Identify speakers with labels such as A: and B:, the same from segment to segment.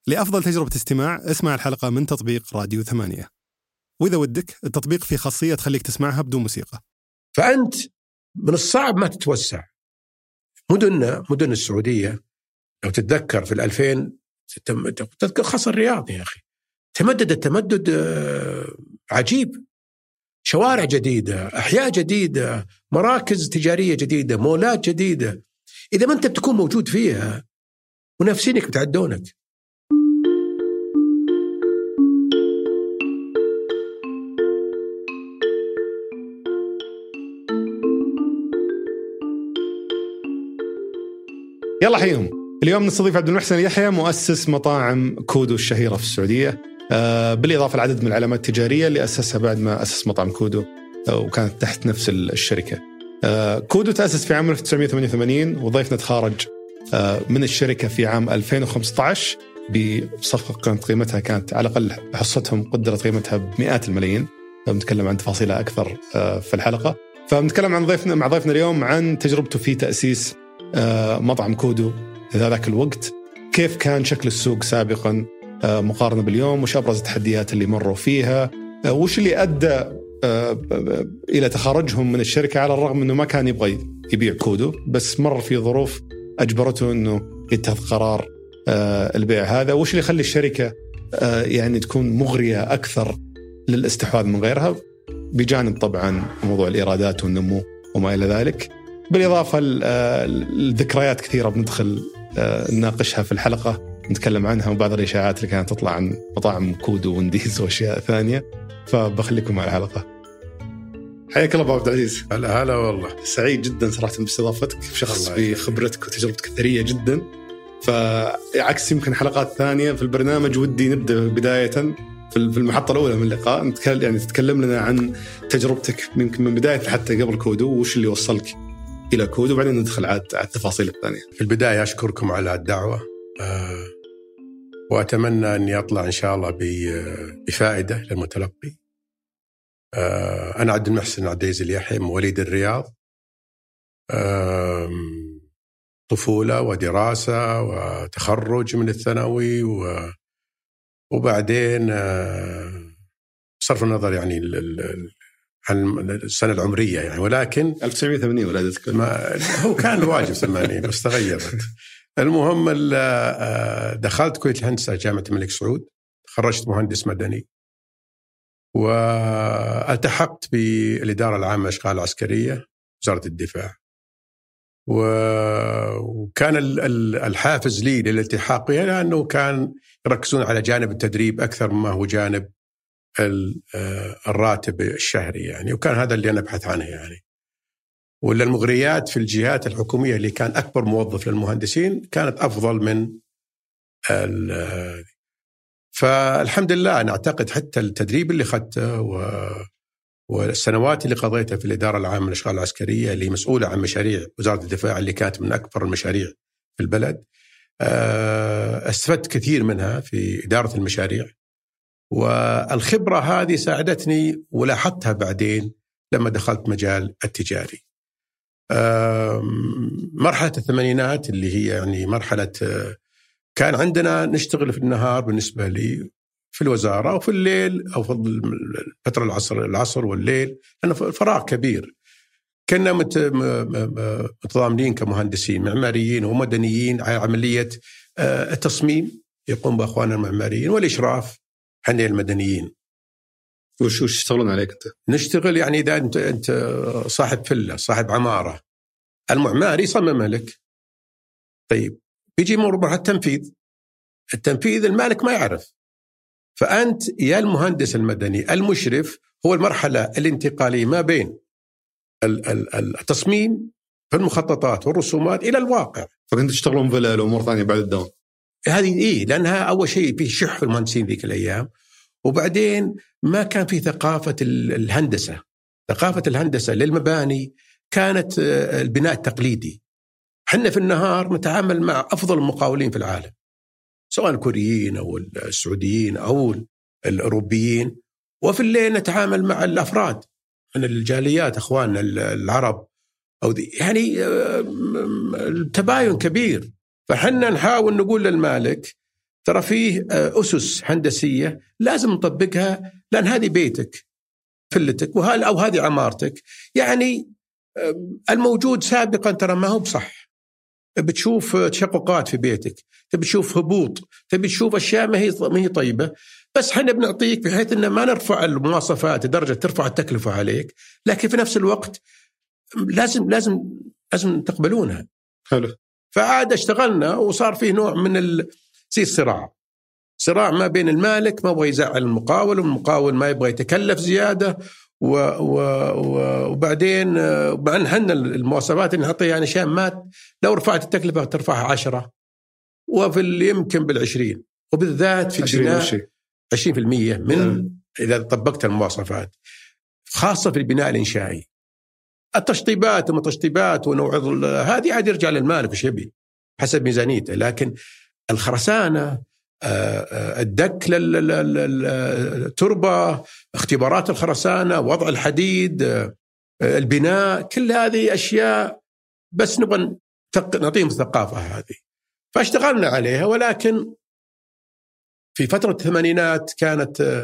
A: لأفضل تجربة استماع اسمع الحلقة من تطبيق راديو 8. وإذا ودك التطبيق فيه خاصية تخليك تسمعها بدون موسيقى.
B: فأنت من الصعب ما تتوسع. مدن السعودية لو تتذكر في 2000 تذكر خاصة الرياض يا أخي تمدد عجيب، شوارع جديدة، أحياء جديدة، مراكز تجارية جديدة، مولات جديدة. إذا ما أنت بتكون موجود فيها منافسينك بتعدونك.
A: يلا حيهم. اليوم نستضيف عبد المحسن يحيى مؤسس مطاعم كودو الشهيرة في السعودية، بالإضافة لعدد من العلامات التجارية اللي أسسها بعد ما أسس مطعم كودو وكانت تحت نفس الشركة. كودو تأسس في عام 1988 وضيفنا تخارج من الشركة في عام 2015 بصفقة كانت قيمتها كانت على الأقل حصتهم قدرت قيمتها بمئات الملايين. بنتكلم عن تفاصيلها أكثر في الحلقة. فبنتكلم عن ضيفنا اليوم عن تجربته في تأسيس مطعم كودو ذاك الوقت، كيف كان شكل السوق سابقا مقارنة باليوم، وش أبرز التحديات اللي مروا فيها، وش اللي أدى إلى تخارجهم من الشركة على الرغم أنه ما كان يبغى يبيع كودو، بس مر في ظروف أجبرته أنه يتخذ قرار البيع هذا، وش اللي يخلي الشركة يعني تكون مغرية أكثر للاستحواذ من غيرها، بجانب طبعا موضوع الإيرادات والنمو وما إلى ذلك، بالإضافة لذكريات كثيرة بندخل نناقشها في الحلقة، نتكلم عنها وبعض الإشاعات اللي كانت تطلع عن مطاعم كودو ونديز وأشياء ثانية. فبخليكم مع الحلقة. حياك الله أبو عبد العزيز.
B: هلا والله،
A: سعيد جدا صراحة باستضافتك، شخص بخبرتك وتجربتك ثرية جدا. فعكس يمكن حلقات ثانية في البرنامج ودي نبدأ بداية في المحطة الأولى من اللقاء، يعني تتكلم لنا عن تجربتك من بداية حتى قبل كودو، وش اللي وصلك إلى كودو، وبعدين ندخل على التفاصيل الثانية.
B: في البداية أشكركم على الدعوة، وأتمنى أن يطلع إن شاء الله بفائدة للمتلقي. أنا عبد المحسن عبدالعزيز اليحيى، مواليد الرياض، طفولة ودراسة وتخرج من الثانوي، وبعدين صرف النظر يعني عن السنة العمرية يعني، ولكن
A: 1980 ولادتك.
B: هو كان الواجب 80 بس تغيرت. المهم دخلت كلية الهندسة جامعة الملك سعود، تخرجت مهندس مدني، والتحقت بالإدارة العامة للأشغال العسكرية وزارة الدفاع، وكان الحافز لي للالتحاق بها لأنه كان يركزون على جانب التدريب أكثر مما هو جانب الراتب الشهري يعني، وكان هذا اللي أنا أبحث عنه يعني. ولا المغريات في الجهات الحكومية اللي كان أكبر موظف للمهندسين كانت أفضل من فالحمد لله أنا أعتقد حتى التدريب اللي أخذته والسنوات اللي قضيتها في الإدارة العامة للأشغال العسكرية اللي مسؤولة عن مشاريع وزارة الدفاع اللي كانت من أكبر المشاريع في البلد، استفدت كثير منها في إدارة المشاريع، والخبرة هذه ساعدتني ولاحظتها بعدين لما دخلت مجال التجاري. مرحلة الثمانينات اللي هي يعني مرحلة كان عندنا نشتغل في النهار بالنسبة لي في الوزارة، وفي الليل أو في فترة العصر والليل لأنه فراغ كبير. كنا متضامنين كمهندسين معماريين ومدنيين على عملية التصميم يقوم بأخواننا المعماريين، والإشراف حنا المدنيين.
A: وش تشتغلون عليك أنت؟
B: نشتغل يعني إذا أنت صاحب فلة صاحب عمارة، المعماري يصممها لك، طيب بيجي مربع التنفيذ المالك ما يعرف، فأنت يا المهندس المدني المشرف هو المرحلة الانتقالية ما بين التصميم في المخططات والرسومات إلى الواقع.
A: فكنت تشتغلون فيلا وأمور ثانية بعد الدوام؟
B: هذه لأنها أول شيء فيه شح في المهندسين ذيك الأيام، وبعدين ما كان في ثقافة الهندسة. ثقافة الهندسة للمباني كانت البناء التقليدي. حنا في النهار نتعامل مع أفضل المقاولين في العالم، سواء الكوريين أو السعوديين أو الأوروبيين، وفي الليل نتعامل مع الأفراد من الجاليات أخواننا العرب أو يعني التباين كبير. فحنا نحاول نقول للمالك ترى فيه أسس هندسية لازم نطبقها، لأن هذه بيتك فلتك أو هذه عمارتك. يعني الموجود سابقا ترى ما هو بصح. بتشوف تشققات في بيتك، تبي تشوف هبوط، تبي تشوف أشياء ما هي طيبة، بس احنا بنعطيك بحيث إن ما نرفع المواصفات لدرجة ترفع التكلفة عليك، لكن في نفس الوقت لازم تقبلونها.
A: حلو.
B: فعاد اشتغلنا وصار فيه نوع من زي صراع ما بين المالك ما يبغى يزعل المقاول، والمقاول ما يبغى يتكلف زيادة، وبعدين مع أن حنا المواصفات اللي نحطها يعني أشياء ما لو رفعت التكلفة ترفعها 10 وفي اللي يمكن بال20، وبالذات في البناء 20% من إذا طبقت المواصفات، خاصة في البناء الإنشائي. التشطيبات ومتشطيبات ونوع هذه عاد يرجع للمالك وش يبي حسب ميزانيته، لكن الخرسانة، الدك للتربة، اختبارات الخرسانة، وضع الحديد، البناء، كل هذه أشياء بس نبغى نعطيهم الثقافة هذه. فاشتغلنا عليها، ولكن في فترة الثمانينات كانت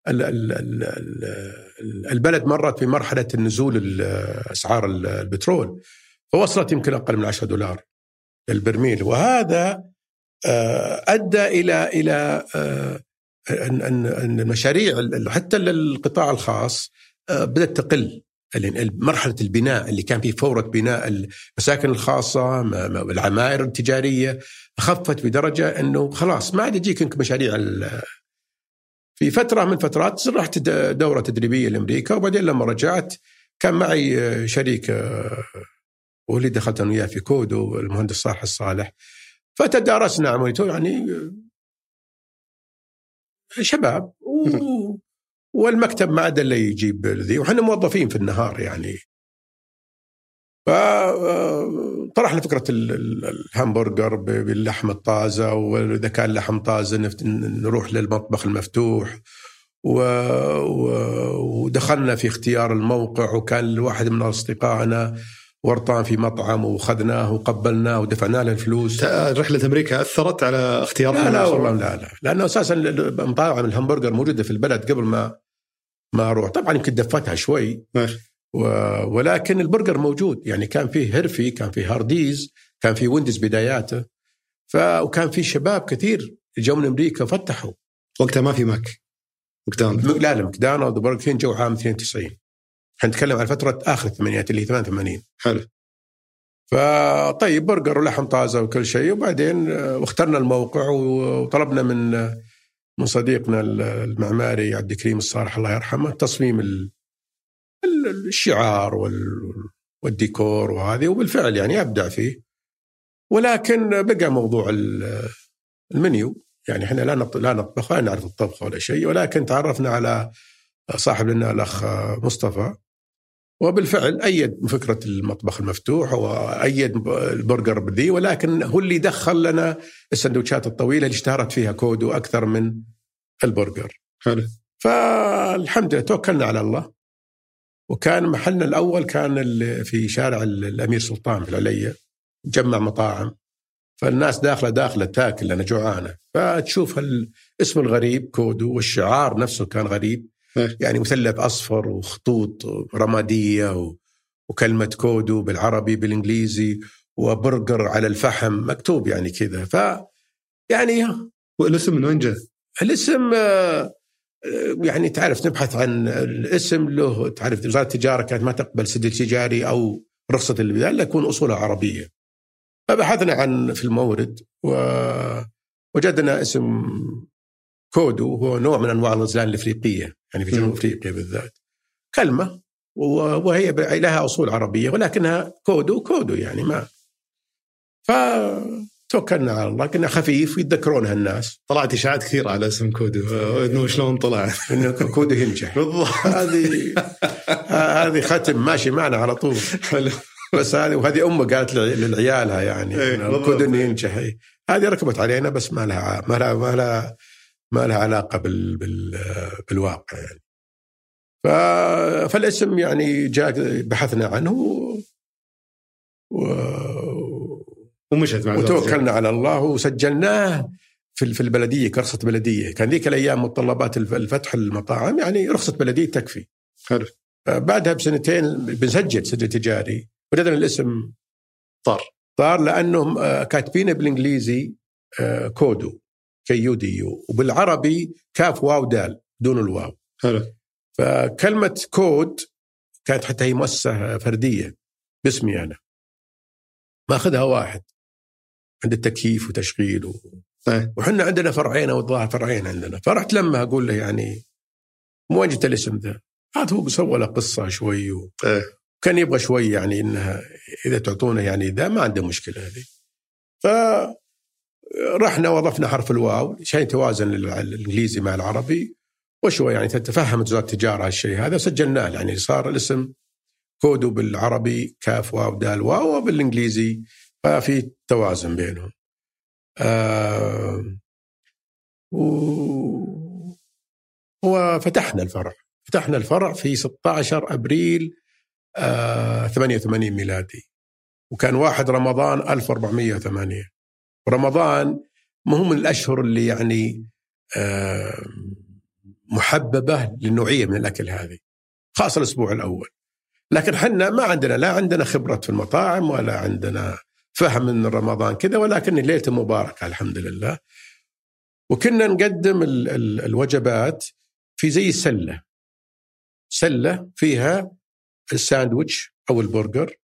B: البلد مرت في مرحلة النزول أسعار البترول، فوصلت يمكن أقل من $10 للبرميل، وهذا أدى إلى أن المشاريع حتى للقطاع الخاص بدأت تقل. مرحلة البناء اللي كان فيه فورة بناء المساكن الخاصة، العمائر التجارية، خفت بدرجة أنه خلاص ما عاد يجيك مشاريع. في فترة من فترات رحت دورة تدريبية لأمريكا، وبعدين لما رجعت كان معي شريك واللي دخلت أنا وياه في كودو، المهندس صالح الصالح، فتدارسنا عمليته يعني شباب والمكتب ما عاد اللي يجيب ذي، وحنا موظفين في النهار يعني. فطرحنا فكرة الهامبرجر باللحم الطازة، وإذا كان لحم طازة نروح للمطبخ المفتوح، ودخلنا في اختيار الموقع، وكان الواحد من أصدقائنا ورطان في مطعم وخذناه وقبلناه ودفعنا له الفلوس.
A: رحلة أمريكا أثرت على اختيارنا؟
B: لا والله لا، لأنه أساسا مطاعم الهامبرجر موجودة في البلد قبل ما أروح. طبعا يمكن دفتها شوي ولكن البرجر موجود، يعني كان فيه هيرفي، كان فيه هارديز، كان فيه ويندز بداياته، وكان فيه شباب كثير جو من أمريكا فتحوا.
A: وقتها ما في ماكدونالدز؟
B: لا، ماكدونالدز وبرجر كينج جو عام 92. نتكلم عن فترة آخر الثمانينات اللي 88.
A: حلو.
B: فطيب برجر ولحم طازة وكل شيء، وبعدين واخترنا الموقع، وطلبنا من صديقنا المعماري عبد الكريم الصالح الله يرحمه تصميم الشعار والديكور وهذه، وبالفعل يعني أبدع فيه. ولكن بقى موضوع المنيو، يعني احنا لا نطبخ، لا نعرف الطبخ ولا شيء، ولكن تعرفنا على صاحب لنا الأخ مصطفى، وبالفعل أيد فكرة المطبخ المفتوح وأيد البرجر بدي، ولكن هو اللي دخل لنا السندوتشات الطويلة اللي اشتهرت فيها كودو أكثر من البرجر.
A: حلو.
B: فالحمد لله توكلنا على الله. وكان محلنا الأول كان في شارع الأمير سلطان في العلية، جمع مطاعم، فالناس داخلة تاكل لأنها جوعانة، فتشوف الاسم الغريب كودو، والشعار نفسه كان غريب، يعني مثلث أصفر وخطوط رمادية وكلمة كودو بالعربي بالإنجليزي، وبرجر على الفحم مكتوب يعني كذا. يعني
A: والاسم من وين جاء؟
B: الاسم يعني تعرف نبحث عن الاسم له، تعرف وزارة التجارة كانت ما تقبل سجل تجاري أو رخصة البداية يكون أصولها عربية، فبحثنا عن في المورد ووجدنا اسم كودو، هو نوع من أنواع الغزلان الأفريقية، يعني في جنوب أفريقيا بالذات، كلمة وهي لها أصول عربية، ولكنها كودو يعني ما. فتوكلنا على الله، كنا خفيف ويتذكرونها الناس.
A: طلعت إشاعات كثيرة على اسم كودو، إنه شلون طلع
B: إنه كودو ينجح. هذه ختم ماشي معنا على طول. بس وهذه أمه قالت للعيالها يعني كودو إنه ينجح. هذه ركبت علينا، بس ما لها علاقة بالواقع يعني. فالاسم يعني جاء بحثنا عنه
A: ومشت معه،
B: وتوكلنا على الله وسجلناه في البلديه كرخصه بلديه. كان ذيك الايام متطلبات الفتح المطاعم يعني رخصه بلديه تكفي.
A: حلو.
B: بعدها بسنتين بنسجل سجل تجاري، وجدنا الاسم طار لانهم كاتبينه بالانجليزي كودو KUDU، وبالعربي كاف واو دال دون الواو.
A: حلو.
B: فكلمه كود كانت حتى هي مؤسسه فرديه باسمي انا، ما اخذها واحد عند التكييف وتشغيل وحنا عندنا فرعين او الظاهر فرعين عندنا. فرحت لما اقول له يعني مو جبت الاسم ذا؟ هذا هو سوى له قصه شوي وكان يبغى شوي يعني انها اذا تعطونا يعني ذا ما عنده مشكله هذه. فرحنا وضفنا حرف الواو عشان يتوازن الانجليزي مع العربي، وشوي يعني تفهمت وزاره التجاره هالشيء هذا، سجلناه يعني صار الاسم كودو بالعربي كاف واو دال واو، وبالانجليزي ففي توازن بينهم. وفتحنا الفرع في 16 أبريل 88 ميلادي، وكان 1 رمضان 1408. رمضان مهم من الأشهر اللي يعني محببة للنوعية من الأكل هذه، خاصة الأسبوع الأول. لكن حنا ما عندنا، لا عندنا خبرة في المطاعم ولا عندنا فهم من رمضان كذا، ولكن ليلة مباركة الحمد لله. وكنا نقدم الوجبات في زي سلة فيها الساندويتش أو البرجر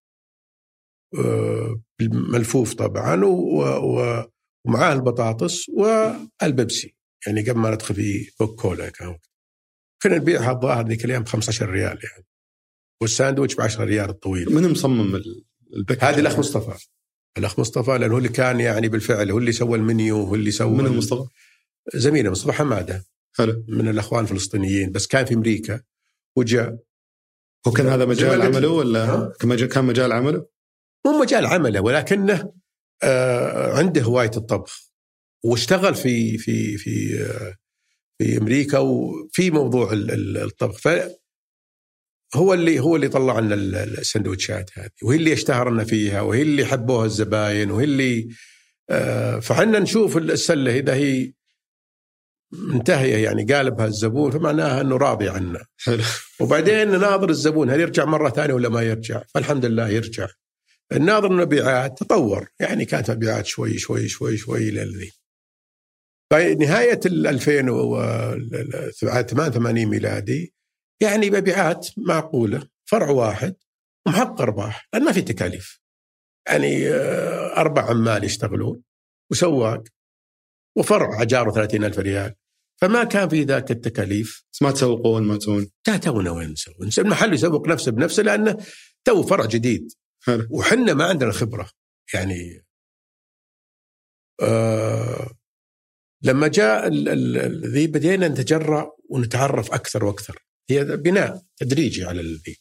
B: ملفوف طبعا، ومعاه البطاطس والبيبسي، يعني قبل ما ندخل في كوكولا كنا نبيعها الظاهر ذيك الأيام 15 ريال يعني، والساندويتش ب10 ريال الطويل.
A: من مصمم الباكج؟
B: هذه الأخ مصطفى لأنه هو اللي كان يعني بالفعل هو اللي سوى المنيو، هو اللي سوى.
A: من مصطفى؟
B: زميله مصطفى حمادة.
A: حلو.
B: من الأخوان الفلسطينيين، بس كان في أمريكا وجاء.
A: وكان هذا مجال عمله ولا كان مجال عمله؟
B: مو مجال عمله، ولكنه عنده هواية الطبخ، واشتغل في في في في أمريكا وفي موضوع الطبخ. هو اللي طلع لنا السندوتشات هذه، وهي اللي اشتهرنا فيها، وهي اللي حبوها الزباين، وهي اللي فحنا نشوف السلة إذا هي منتهية يعني قالبها الزبون فمعناها أنه راضي عنا. وبعدين نناظر الزبون هل يرجع مرة ثانية ولا ما يرجع، فالحمد لله يرجع. الناظر المبيعات تطور، يعني كانت مبيعات شوي شوي شوي شوي للذي. فنهاية 2088 ميلادي يعني مبيعات معقولة، فرع واحد ومحقق أرباح لأن ما في تكاليف، يعني 4 عمال يشتغلون وسواق وفرع أجاره 30,000 ريال، فما كان في ذاك التكاليف.
A: ما تسوقون ما تون
B: تونا وين نسوي؟ المحل يسوق نفسه بنفسه لأنه تو فرع جديد وحنا ما عندنا خبرة يعني. لما جاء ذي بدينا نتجرأ ونتعرف أكثر وأكثر، هي بناء تدريجي على الذي.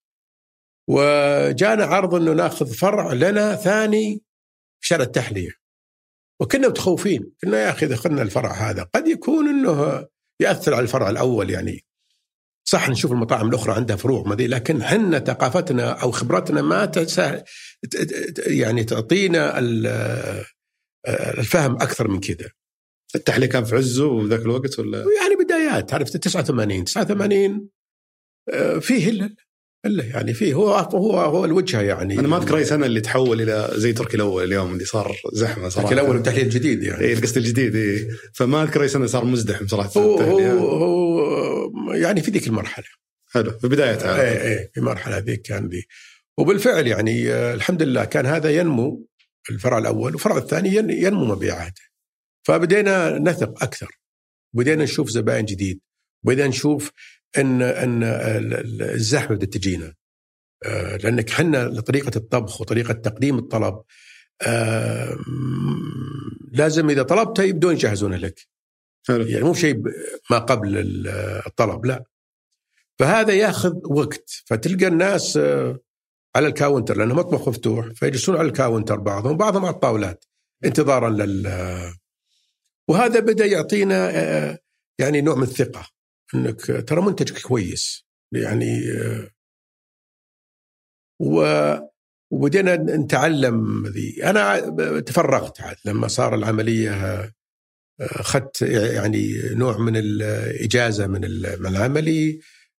B: وجانا عرض أنه ناخذ فرع لنا ثاني في شارع التحلية، وكنا متخوفين، قلنا يا أخي إذا أخذنا الفرع هذا قد يكون أنه يأثر على الفرع الأول. يعني صح نشوف المطاعم الأخرى عندها فروع ما ذي، لكن حنا ثقافتنا أو خبرتنا ما يعني تعطينا الفهم أكثر من كذا.
A: التحلية كان في عزه وذاك الوقت ولا
B: يعني بدايات؟ عرفت 89 فيه إلا يعني فيه هو الوجهة يعني.
A: أنا ما أذكر أي سنة اللي تحول إلى زي تركي الأول اليوم اللي صار زحمة صراحة.
B: تركي الأول والتحلية الجديد يعني.
A: إيه القصة الجديد إيه. فما أذكر أي سنة صار مزدحم صراحة.
B: هو يعني في ذيك المرحلة.
A: حلو في بدايتها.
B: إيه في مرحلة ذيك كان ذي. وبالفعل يعني الحمد لله كان هذا ينمو الفرع الأول، والفرع الثاني ينمو مبيعاته. فبدينا نثق أكثر، بدينا نشوف زبائن جديد، بدينا نشوف أن الزحمة بدأت تجينا، لأنك حنا لطريقة الطبخ وطريقة تقديم الطلب لازم إذا طلبته يبدون يجهزونه لك. يعني مو شيء ما قبل الطلب، لا. فهذا ياخذ وقت، فتلقى الناس على الكاونتر لأنه مطبخ مفتوح، فيجلسون على الكاونتر بعضهم على الطاولات انتظارا وهذا بدأ يعطينا يعني نوع من الثقة أنك ترى منتجك كويس يعني. وبدينا نتعلم ذي. أنا تفرغت عاد لما صار العملية أخذت يعني نوع من الإجازة من العملي،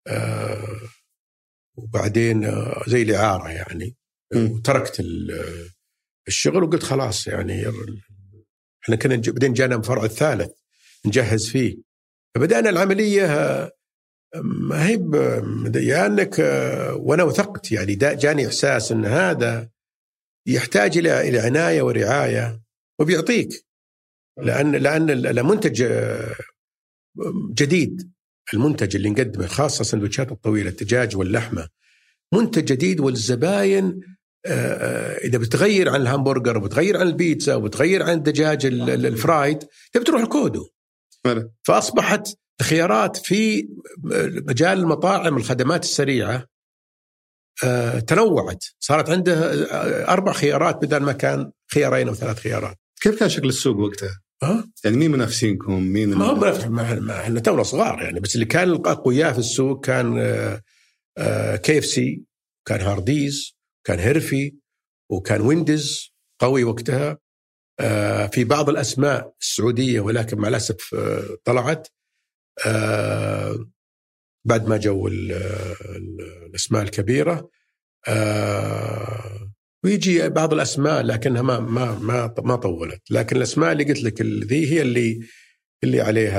B: وبعدين زي الإعارة يعني، وتركت الشغل وقلت خلاص يعني احنا كنا بعدين جانا الفرع الثالث نجهز فيه، فبدأنا العملية ما هي يعني وانا وثقت يعني جاني احساس ان هذا يحتاج الى عناية ورعاية وبيعطيك، لان المنتج جديد، المنتج اللي نقدمه خاصة السندوتشات الطويلة الدجاج واللحمة منتج جديد، والزباين إذا بتغير عن الهامبرجر وبتغير عن البيتزا وبتغير عن الدجاج الفرايد تبي تروح الكودو. فأصبحت الخيارات في مجال المطاعم الخدمات السريعة تنوعت، صارت عنده 4 خيارات بدل ما كان خيارين أو 3 خيارات.
A: كيف كان شكل السوق وقتها؟ يعني مين منافسينكم؟ مين
B: ما هو احنا تونا صغار يعني، بس اللي كان الأقوياء في السوق كان KFC، كان هارديز، كان هيرفي، وكان ويندز قوي وقتها. في بعض الأسماء السعودية ولكن مع الأسف طلعت بعد ما جو الأسماء الكبيرة، ويجي بعض الأسماء لكنها ما طولت. لكن الأسماء اللي قلت لك ذي هي اللي عليها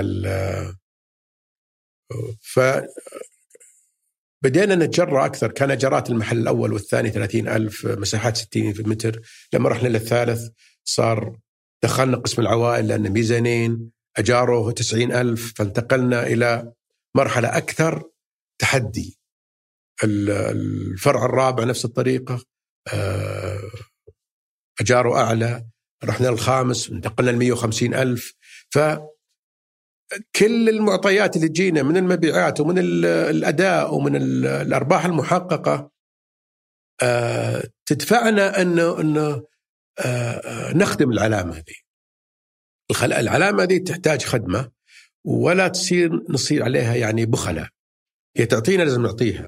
B: بدينا نتجرأ أكثر. كان أجارات المحل الأول والثاني 30,000، مساحات 60 في متر. لما رحنا للثالث صار دخلنا قسم العوائل لأن ميزانين، أجاره 90,000، فانتقلنا إلى مرحلة أكثر تحدي. الفرع الرابع نفس الطريقة، أجاره أعلى. رحنا للخامس انتقلنا ل 150,000. كل المعطيات اللي تجينا من المبيعات ومن الأداء ومن الأرباح المحققة تدفعنا أنه نخدم العلامة هذه. العلامة هذه تحتاج خدمة، ولا نصير عليها يعني بخلة. هي تعطينا لازم نعطيها،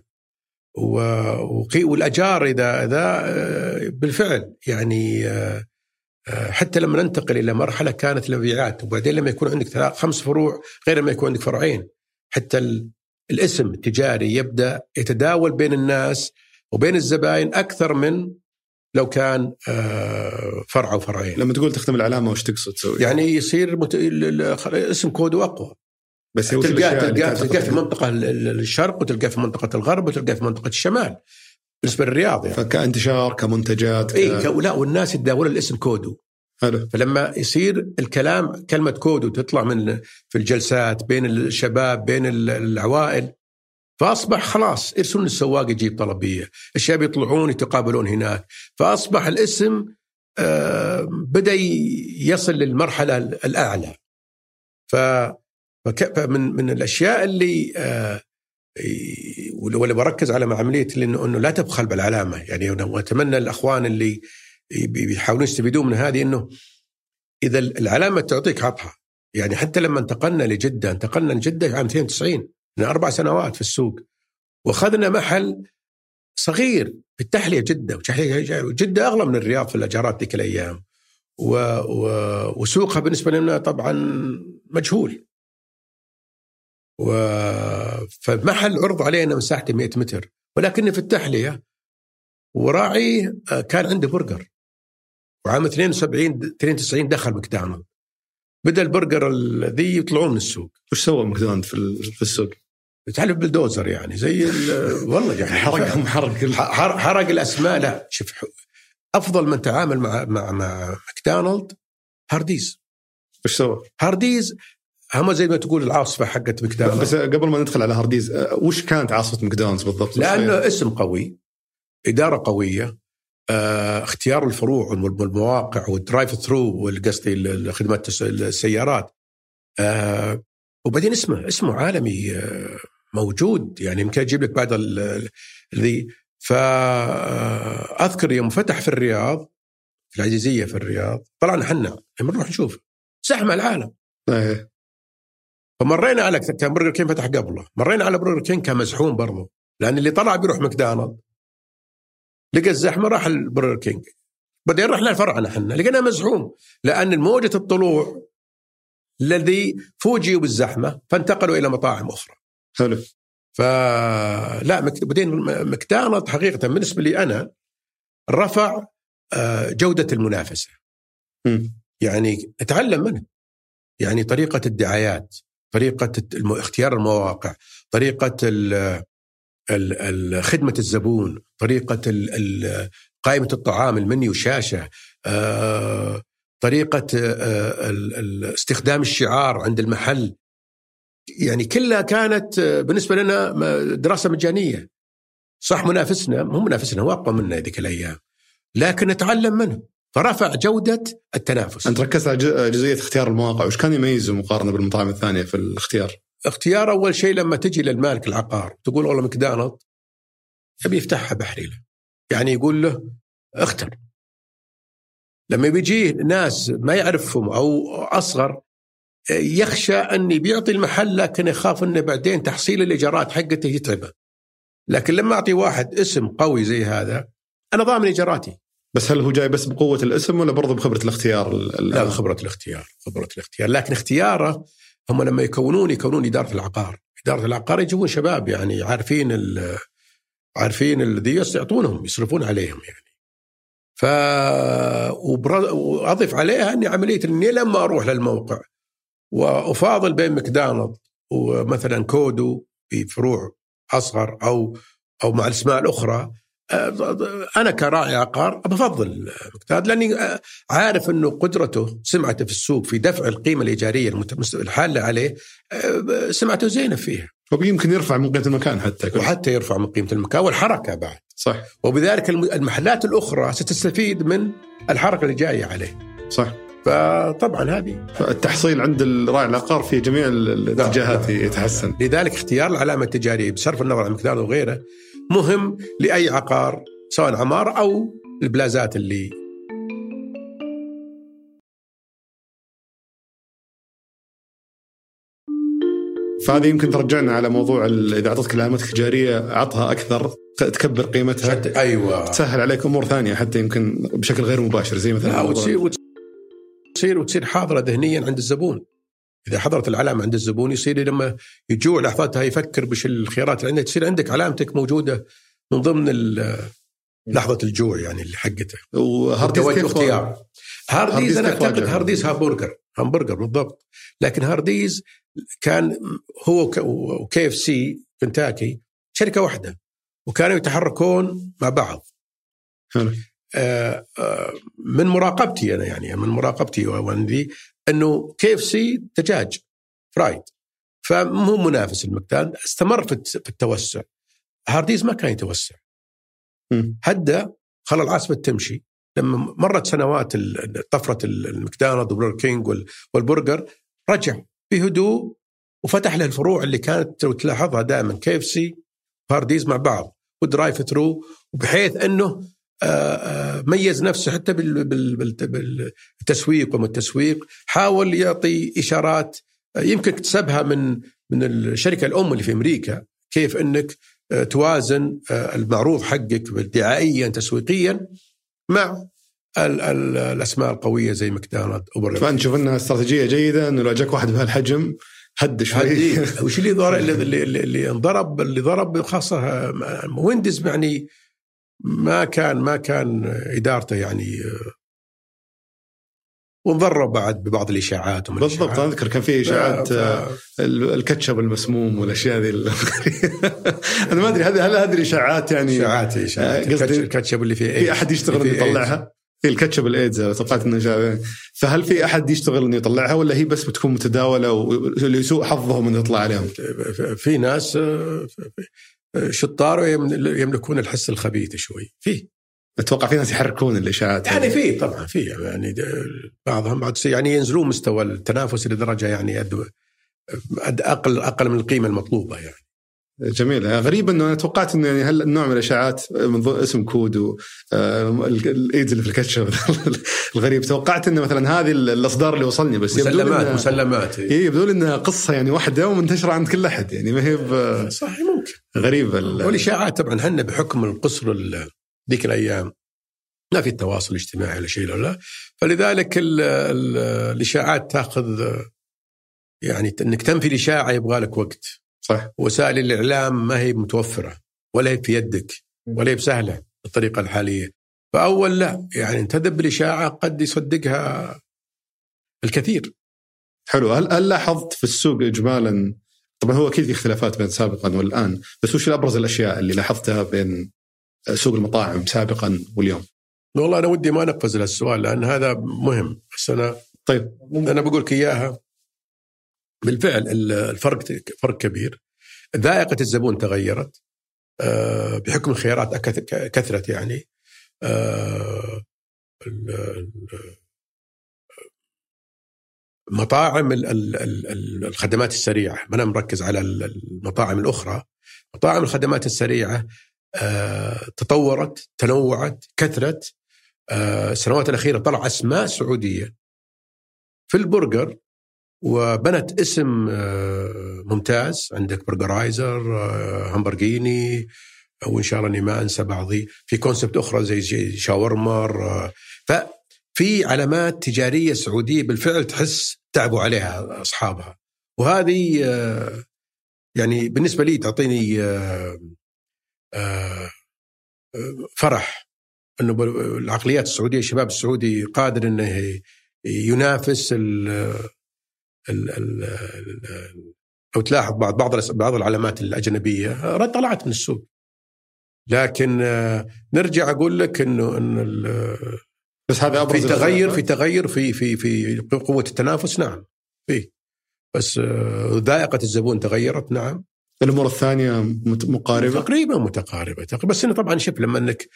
B: والأجار إذا بالفعل يعني حتى لما ننتقل إلى مرحلة كانت المبيعات، وبعدين لما يكون عندك 5 فروع غير لما يكون عندك فرعين، حتى الاسم التجاري يبدأ يتداول بين الناس وبين الزبائن أكثر من لو كان فرع أو فرعين.
A: لما تقول تخدم العلامة وش تقصد تسوي؟
B: يعني يصير اسم كودو أقوى، بس تلقاه في منطقة الشرق، وتلقاه في منطقة الغرب، وتلقاه في منطقة الشمال بالنسبة للرياض يعني.
A: فكانتشار كمنتجات
B: لا، والناس يتداولوا الاسم كودو.
A: حلو.
B: فلما يصير الكلام كلمة كودو تطلع في الجلسات بين الشباب بين العوائل، فأصبح خلاص يرسلون السواق يجيب طلبية، الشباب يطلعون يتقابلون هناك، فأصبح الاسم بدأ يصل للمرحلة الأعلى. فمن الأشياء اللي ولا بركز على عملية إنه لا تبخل بالعلامة يعني. وأتمنى الأخوان اللي بيحاولون يستفيدون من هذه، إنه إذا العلامة تعطيك عطها يعني. حتى لما انتقلنا لجدة عام 92 من 4 سنوات في السوق، وأخذنا محل صغير في التحلية جدة أغلى من الرياض في الأجارات ذيك الأيام، وسوقها بالنسبة لنا طبعا مجهول. فمحل عرض علينا مساحته 100 متر، ولكن في التحلية وراعي كان عنده برجر. وعام 92 دخل ماكدونالد، بدأ البرجر الذي يطلعون من السوق.
A: وش سوى ماكدونالد في السوق؟
B: يتحلف بالدوزر يعني، زي والله يعني حرق الأسماء. لا شوف، أفضل من تعامل مع ماكدونالد هارديز.
A: وش سوى
B: هارديز؟ هم زي ما تقول العاصفة حقت ماكدونالد.
A: بس قبل ما ندخل على هارديز، وش كانت عاصفة ماكدونالد بالضبط؟
B: لأنه اسم قوي، إدارة قوية، اختيار الفروع والمواقع والدرايف ثرو والقصدي خدمات السيارات، وبعدين اسمه عالمي موجود يعني، يمكن أجيب لك بعد الذي. فأذكر يوم فتح في الرياض في العزيزية في الرياض، طلعنا حنا لما نروح نشوف زحمة العالم. فمرينا على كان برجر كين فتح قبله، مرينا على برجر كين كان مزحوم برضه، لأن اللي طلع بيروح ماكدونالد لقى الزحمة راح البرجر كينج. بعدين رحنا فرعنا حنا لقينا مزحوم، لأن موجة الطلوع الذي فوجئوا بالزحمة فانتقلوا إلى مطاعم أخرى.
A: حلو.
B: فلا بعدين ماكدونالدز حقيقة بالنسبة لي أنا رفع جودة المنافسة. يعني أتعلم منه، يعني طريقة الدعايات، طريقة اختيار المواقع، طريقة خدمة الزبون، طريقة قائمة الطعام، المنيو، شاشة، طريقة استخدام الشعار عند المحل. يعني كلها كانت بالنسبة لنا دراسة مجانية. صح منافسنا هو أقوى منا ذيك الأيام، لكن نتعلم منه فرفع جودة التنافس.
A: أنت ركزت على جزئية اختيار المواقع، وش كان يميزه مقارنة بالمطاعم الثانية في الاختيار؟
B: اختيار أول شيء لما تجي للمالك العقار تقول والله ماكدونالدز يبي يفتحها بحريلة، يعني يقول له اختر. لما بيجيه ناس ما يعرفهم أو أصغر يخشى أن بيعطي المحل، لكن يخاف أنه بعدين تحصيل الإيجارات حقته يتعبه. لكن لما أعطي واحد اسم قوي زي هذا أنا ضامن إيجاراتي.
A: بس هل هو جاي بس بقوة الاسم ولا برضه بخبرة الاختيار؟
B: لا، خبرة الاختيار. لكن اختياره هم لما يكونون إدارة العقار يجيبون شباب يعني عارفين الذي يعطونهم يصرفون عليهم يعني. وأضيف عليها أني عملية أني لما أروح للموقع وأفاضل بين ماكدونالدز ومثلا كودو بفروع أصغر أو مع الأسماء الأخرى، أنا كراعي عقار بفضل ماكدونالدز لأني عارف أنه قدرته سمعته في السوق في دفع القيمة الإيجارية الحالة عليه، سمعته زينة فيها،
A: ويمكن يرفع من قيمة المكان
B: وحتى يرفع من قيمة المكان والحركة بعد.
A: صح.
B: وبذلك المحلات الأخرى ستستفيد من الحركة اللي جاية عليه.
A: صح.
B: فطبعا هذه
A: التحصيل عند الراعي العقار في جميع الاتجاهات يتحسن.
B: لذلك اختيار العلامة التجارية بصرف النظر عن ماكدونالدز وغيره مهم لأي عقار، سواء عمار أو البلازات اللي
A: فهذه يمكن ترجعنا على موضوع إذا أعطتك العلامات التجارية عطها أكثر تكبر قيمتها.
B: أيوة.
A: تسهل عليك أمور ثانية حتى يمكن بشكل غير مباشر، زي مثلا
B: وتصير حاضرة ذهنيا عند الزبون. إذا حضرت العلامة عند الزبون يصير لما يجوع لحظتها يفكر بش الخيارات اللي عندك، تصير عندك علامتك موجودة من ضمن لحظة الجوع يعني اللي حقته.
A: وهارديز
B: اختيار هارديز أنا أعتقد هارديز همبرجر بالضبط، لكن هارديز كان هو وكي اف سي كنتاكي شركة واحدة وكانوا يتحركون مع بعض. من مراقبتي أنا وعندي أنه كي اف سي دجاج فرايد فمو منافس الماكدونالدز، استمر في التوسع. هارديز ما كان يتوسع، هدى خلى العاصفة تمشي. لما مرت سنوات طفرة الماكدونالدز وبرجر كينج والبرجر رجع بهدوء وفتح له الفروع اللي كانت لو تلاحظها دائما كي اف سي وهارديز مع بعض ودرايف ثرو، وبحيث أنه ميز نفسه حتى بالتسويق التسويق حاول يعطي إشارات يمكن اكتسبها من الشركة الأم اللي في أمريكا، كيف أنك توازن المعروض حقك دعائيا تسويقيا مع الأسماء القوية زي ماكدونالدز.
A: فأنت شوف أنها استراتيجية جيدة أنه لو جاك واحد بهالحجم هد شوي.
B: وش اللي ضرب خاصة ويندز يعني ما كان إدارته يعني، ونضرب بعد ببعض الإشاعات.
A: بالضبط. أذكر كان في إشاعات الكاتشب المسموم والأشياء ذي. أنا ما أدري هل هذه الإشاعات يعني
B: إشاعات الكاتشب اللي
A: في أحد يشتغل إنه يطلعها؟ في الكاتشب الإيدز توقعت إنه فهل في أحد يشتغل إنه يطلعها ولا هي بس بتكون متداولة واللي يسوء حظهم إنه يطلع عليهم؟
B: في ناس شطار يملكون الحس الخبيث شوي. فيه
A: أتوقع في ناس يحركون الإشاعات
B: يعني فيه طبعا فيه يعني بعضهم بعد يعني ينزلون مستوى التنافس لدرجة يعني أقل من القيمة المطلوبة يعني.
A: جميل. غريب انه انا توقعت انه يعني هل النوع من الاشاعات من اسم كود والايدز اللي في الكاتشب الغريب، توقعت انه مثلا هذه الاصدار اللي وصلني بس
B: مسلمات
A: يبدو انها قصه يعني واحده ومنتشره عند كل احد يعني ما هي
B: صحيح ممكن
A: غريبه.
B: والاشاعات طبعا هن بحكم القصر ذيك الايام لا في التواصل الاجتماعي ولا شيء ولا، فلذلك الاشاعات تاخذ يعني انك تنفي الاشاعه يبغى لك وقت.
A: صح.
B: وسائل الاعلام ما هي متوفره ولا هي في يدك ولا هي بسهله بالطريقه الحاليه. فاول لا يعني انتدب بالاشاعه قد يصدقها الكثير.
A: حلو. هل لاحظت في السوق اجمالا، طبعا هو اكيد في اختلافات بين سابقا والان، بس وش الابرز الاشياء اللي لاحظتها بين سوق المطاعم سابقا واليوم؟
B: والله انا ودي ما نقفز للسؤال لان هذا مهم، بس انا
A: طيب
B: انا بقول لك اياها. بالفعل الفرق فرق كبير. ذائقه الزبون تغيرت بحكم الخيارات كثرت. يعني مطاعم الخدمات السريعة، ما أنا مركز على المطاعم الأخرى. مطاعم الخدمات السريعة تطورت، تنوعت، كثرت. السنوات الأخيرة طلع أسماء سعودية في البرجر وبنت اسم ممتاز. عندك برجرايزر، همبرجيني، وإن شاء الله أني ما أنسى بعضي، في كونسبت أخرى زي شاورمر. ففي علامات تجارية سعودية بالفعل تحس تعبوا عليها أصحابها، وهذه يعني بالنسبة لي تعطيني فرح أنه العقليات السعودية، الشباب السعودي قادر أنه ينافس لو تلاحظ بعض العلامات الأجنبية طلعت من السوق. لكن نرجع أقول لك إنه
A: بس هذا أبرز
B: في تغير في قوة التنافس. نعم فيه، بس ذائقة الزبون تغيرت. نعم.
A: الأمور الثانية مقاربة
B: تقريبا متقاربة، بس إنه طبعا شوف لما إنك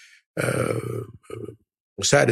B: وسائل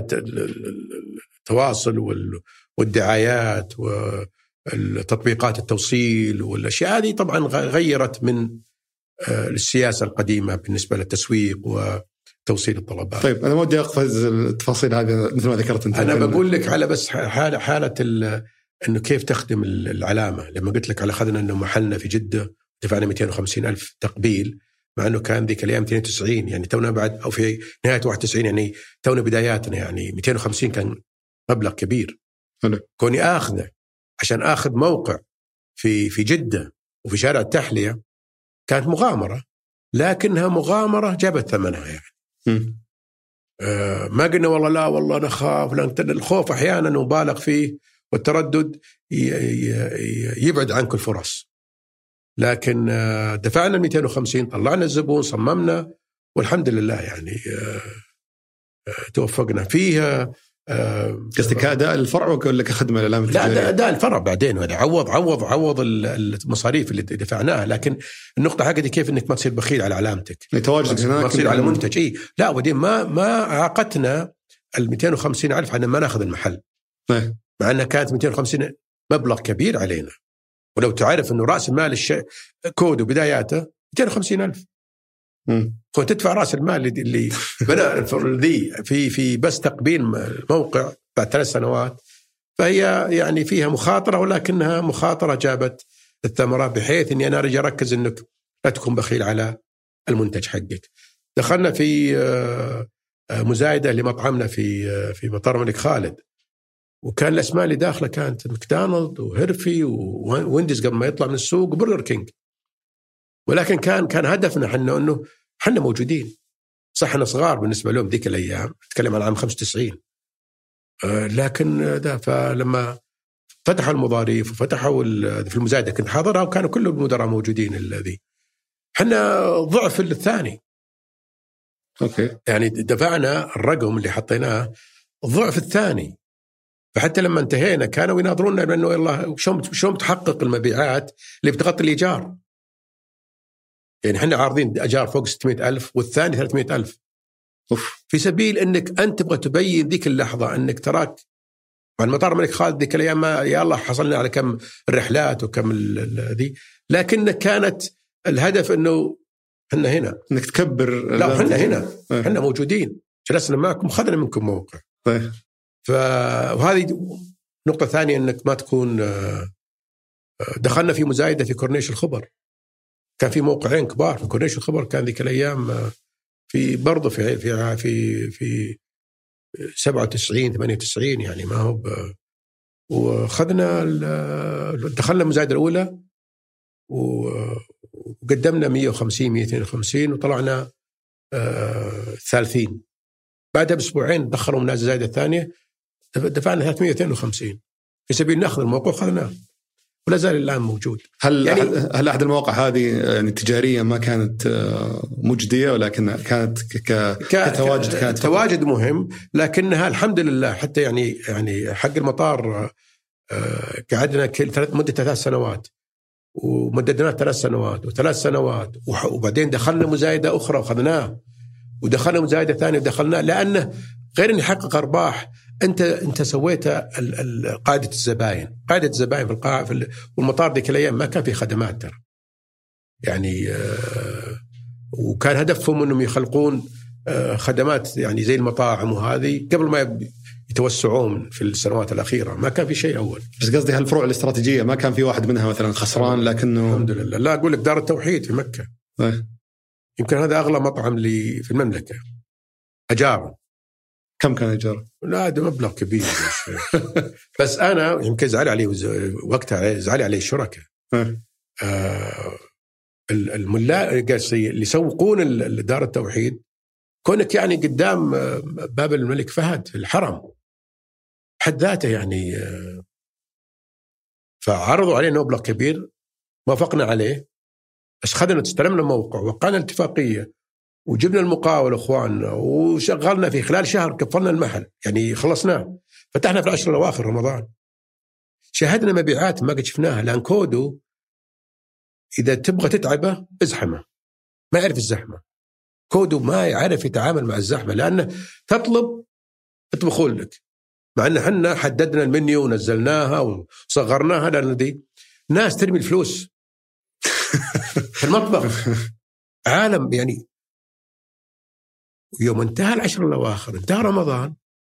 B: التواصل والدعايات والتطبيقات التوصيل والأشياء هذه طبعا غيرت من السياسة القديمة بالنسبة للتسويق وتوصيل الطلبات.
A: طيب أنا ما ودي أقفز التفاصيل هذه مثل ما ذكرت أنت.
B: أنا بقول لك على بس حالة إنه كيف تخدم العلامة. لما قلت لك على خذنا إنه محلنا في جدة دفعنا 250,000 تقبيل، مع إنه كان ذيك الأيام 92، يعني تونا بعد أو في نهاية 91، يعني تونا بداياتنا. يعني 250 كان مبلغ كبير. كوني آخذه عشان آخذ موقع في جدة وفي شارع التحلية كانت مغامرة، لكنها مغامرة جابت ثمنها. يعني ما قلنا والله لا والله نخاف، لأن الخوف أحيانا مبالغ فيه والتردد يبعد عنك الفرص. لكن دفعنا 250، طلعنا الزبون، صممنا، والحمد لله يعني توفقنا فيها.
A: قصدك أداء الفرع ولا كخدمة الإعلام التجارية؟
B: لا أداء الفرع بعدين، هذا عوض المصاريف اللي دفعناها. لكن النقطة حقتي كيف إنك ما تصير بخيل على علامتك،
A: تواجدك هناك،
B: ما تصير على منتج. لا ودين ما عاقتنا 250,000 عشان ما ناخذ المحل، مع أنها كانت 250 مبلغ كبير علينا. ولو تعرف إنه رأس المال كود وبداياته 250,000، كنت تدفع رأس المال اللي بنى ذي في بس تقبيل الموقع بعد 3 سنوات. فهي يعني فيها مخاطرة، ولكنها مخاطرة جابت الثمرة، بحيث إني أنا أرجع أركز إنك لا تكون بخيل على المنتج حقك. دخلنا في مزايدة لمطعمنا في مطار الملك خالد، وكان الأسماء اللي داخلة كانت ماكدونالد وهيرفي ووينديز قبل ما يطلع من السوق وبرجر كينج. ولكن كان هدفنا إنه حنا موجودين. صح إحنا صغار بالنسبة لهم ذيك الأيام، أتكلم عن عام 95، لكن فلما فتحوا المضاريف وفتحوا في المزايدة كنت حاضرها، وكانوا كل المدراء موجودين. الذي حنا ضعف الثاني.
A: أوكي.
B: يعني دفعنا الرقم اللي حطيناه ضعف الثاني. فحتى لما انتهينا كانوا يناظرونا بأنه يلا شلون تحقق المبيعات اللي بتغطي الإيجار. يعني احنا عارضين أجار فوق 600,000 والثاني 300,000. في سبيل أنك أنت تبغى تبين ذيك اللحظة أنك تراك مع المطار الملك خالد ذيك الأيام يا الله حصلنا على كم الرحلات وكم ذي، لكن كانت الهدف أنه احنا هنا
A: انك تكبر.
B: لا احنا هنا احنا موجودين، جلسنا معكم، خذنا منكم موقع. وهذه نقطة ثانية، انك ما تكون. دخلنا في مزايدة في كورنيش الخبر، كان في موقعين كبار في كورنيش الخبر، كان ذيك الايام في برضه في 97 98، يعني ما هو وخذنا دخلنا المزايدة الأولى وقدمنا 150 250 وطلعنا 30. بعدها بأسبوعين دخلوا من الزايدة الثانية دفعنا 352 في سبيل نأخذ الموقع وخذناه ولا زال الآن موجود.
A: هل أحد المواقع هذه يعني تجارية ما كانت مجدية ولكن كانت كتواجد كانت
B: تواجد مهم، لكنها الحمد لله حتى يعني حق المطار قعدنا مدة 3 سنوات ومددناه 3 سنوات و3 سنوات وبعدين دخلنا مزايدة أخرى وخذناه ودخلنا مزايدة ثانية ودخلناه، لأنه غير أن يحقق أرباح أنت سويت قاعدة الزباين في القاعة والمطار ذيك الأيام ما كان في خدمات ترى يعني وكان هدفهم أنهم يخلقون خدمات يعني زي المطاعم وهذه قبل ما يتوسعون في السنوات الأخيرة، ما كان في شيء أول.
A: بس قصدي هالفروع الاستراتيجية ما كان في واحد منها مثلا خسران لكنه
B: الحمد لله. لا أقول لك دار التوحيد في مكة يمكن هذا أغلى مطعم لي في المملكة أجار.
A: كم كان أجار؟
B: لا ده مبلغ كبير بس أنا يمكن زعل عليه وقتها زعل عليه الشركاء الملاك اللي يسوقون دار التوحيد كونك يعني قدام باب الملك فهد في الحرم حد ذاته يعني فعرضوا علينا مبلغ كبير وافقنا عليه، بس خذنا استلمنا الموقع وقعنا الاتفاقية وجبنا المقاول اخواننا وشغلنا في خلال شهر كفلنا المحل يعني خلصناه. فتحنا في 10 الأواخر رمضان شاهدنا مبيعات ما قد شفناها، لأن كودو إذا تبغى تتعبه ازحمه ما يعرف الزحمة. كودو ما يعرف يتعامل مع الزحمة لأنه تطلب يطبخون لك، مع أن حنا حددنا المنيو ونزلناها وصغرناها لأن دي ناس ترمي الفلوس في المطبخ عالم يعني. يوم انتهى 10 الأواخر انتهى رمضان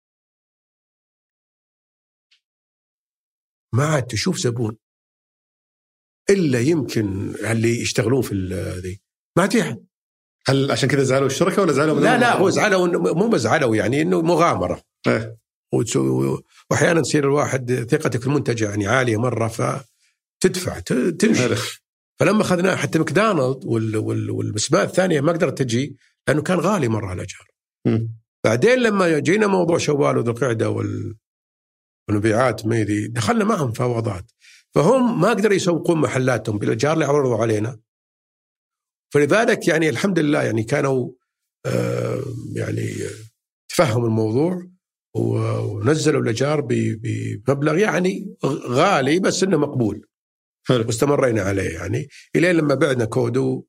B: ما عاد تشوف زبون إلا يمكن اللي يشتغلون في ذي ما عاد أحد.
A: هل عشان كذا زعلوا الشركة ولا زعلوا؟
B: لا هو زعلوا مو بزعلوا يعني إنه مغامرة وأحيانا تصير الواحد ثقتك في المنتج يعني عالية مرة فتدفع تمشي. فلما أخذناه حتى ماكدونالد والمسبات الثانية ما قدرت تجي لأنه كان غالي مرة الأجار. بعدين لما جينا موضوع شوال وذو القعدة والمبيعات ميدي دخلنا معهم فوضات، فهم ما قدروا يسوقون محلاتهم بالأجار اللي عرضوا علينا. فلذلك يعني الحمد لله يعني كانوا يعني تفهموا الموضوع ونزلوا الأجار بمبلغ يعني غالي بس إنه مقبول. واستمرينا عليه يعني إلى لما بعنا كودو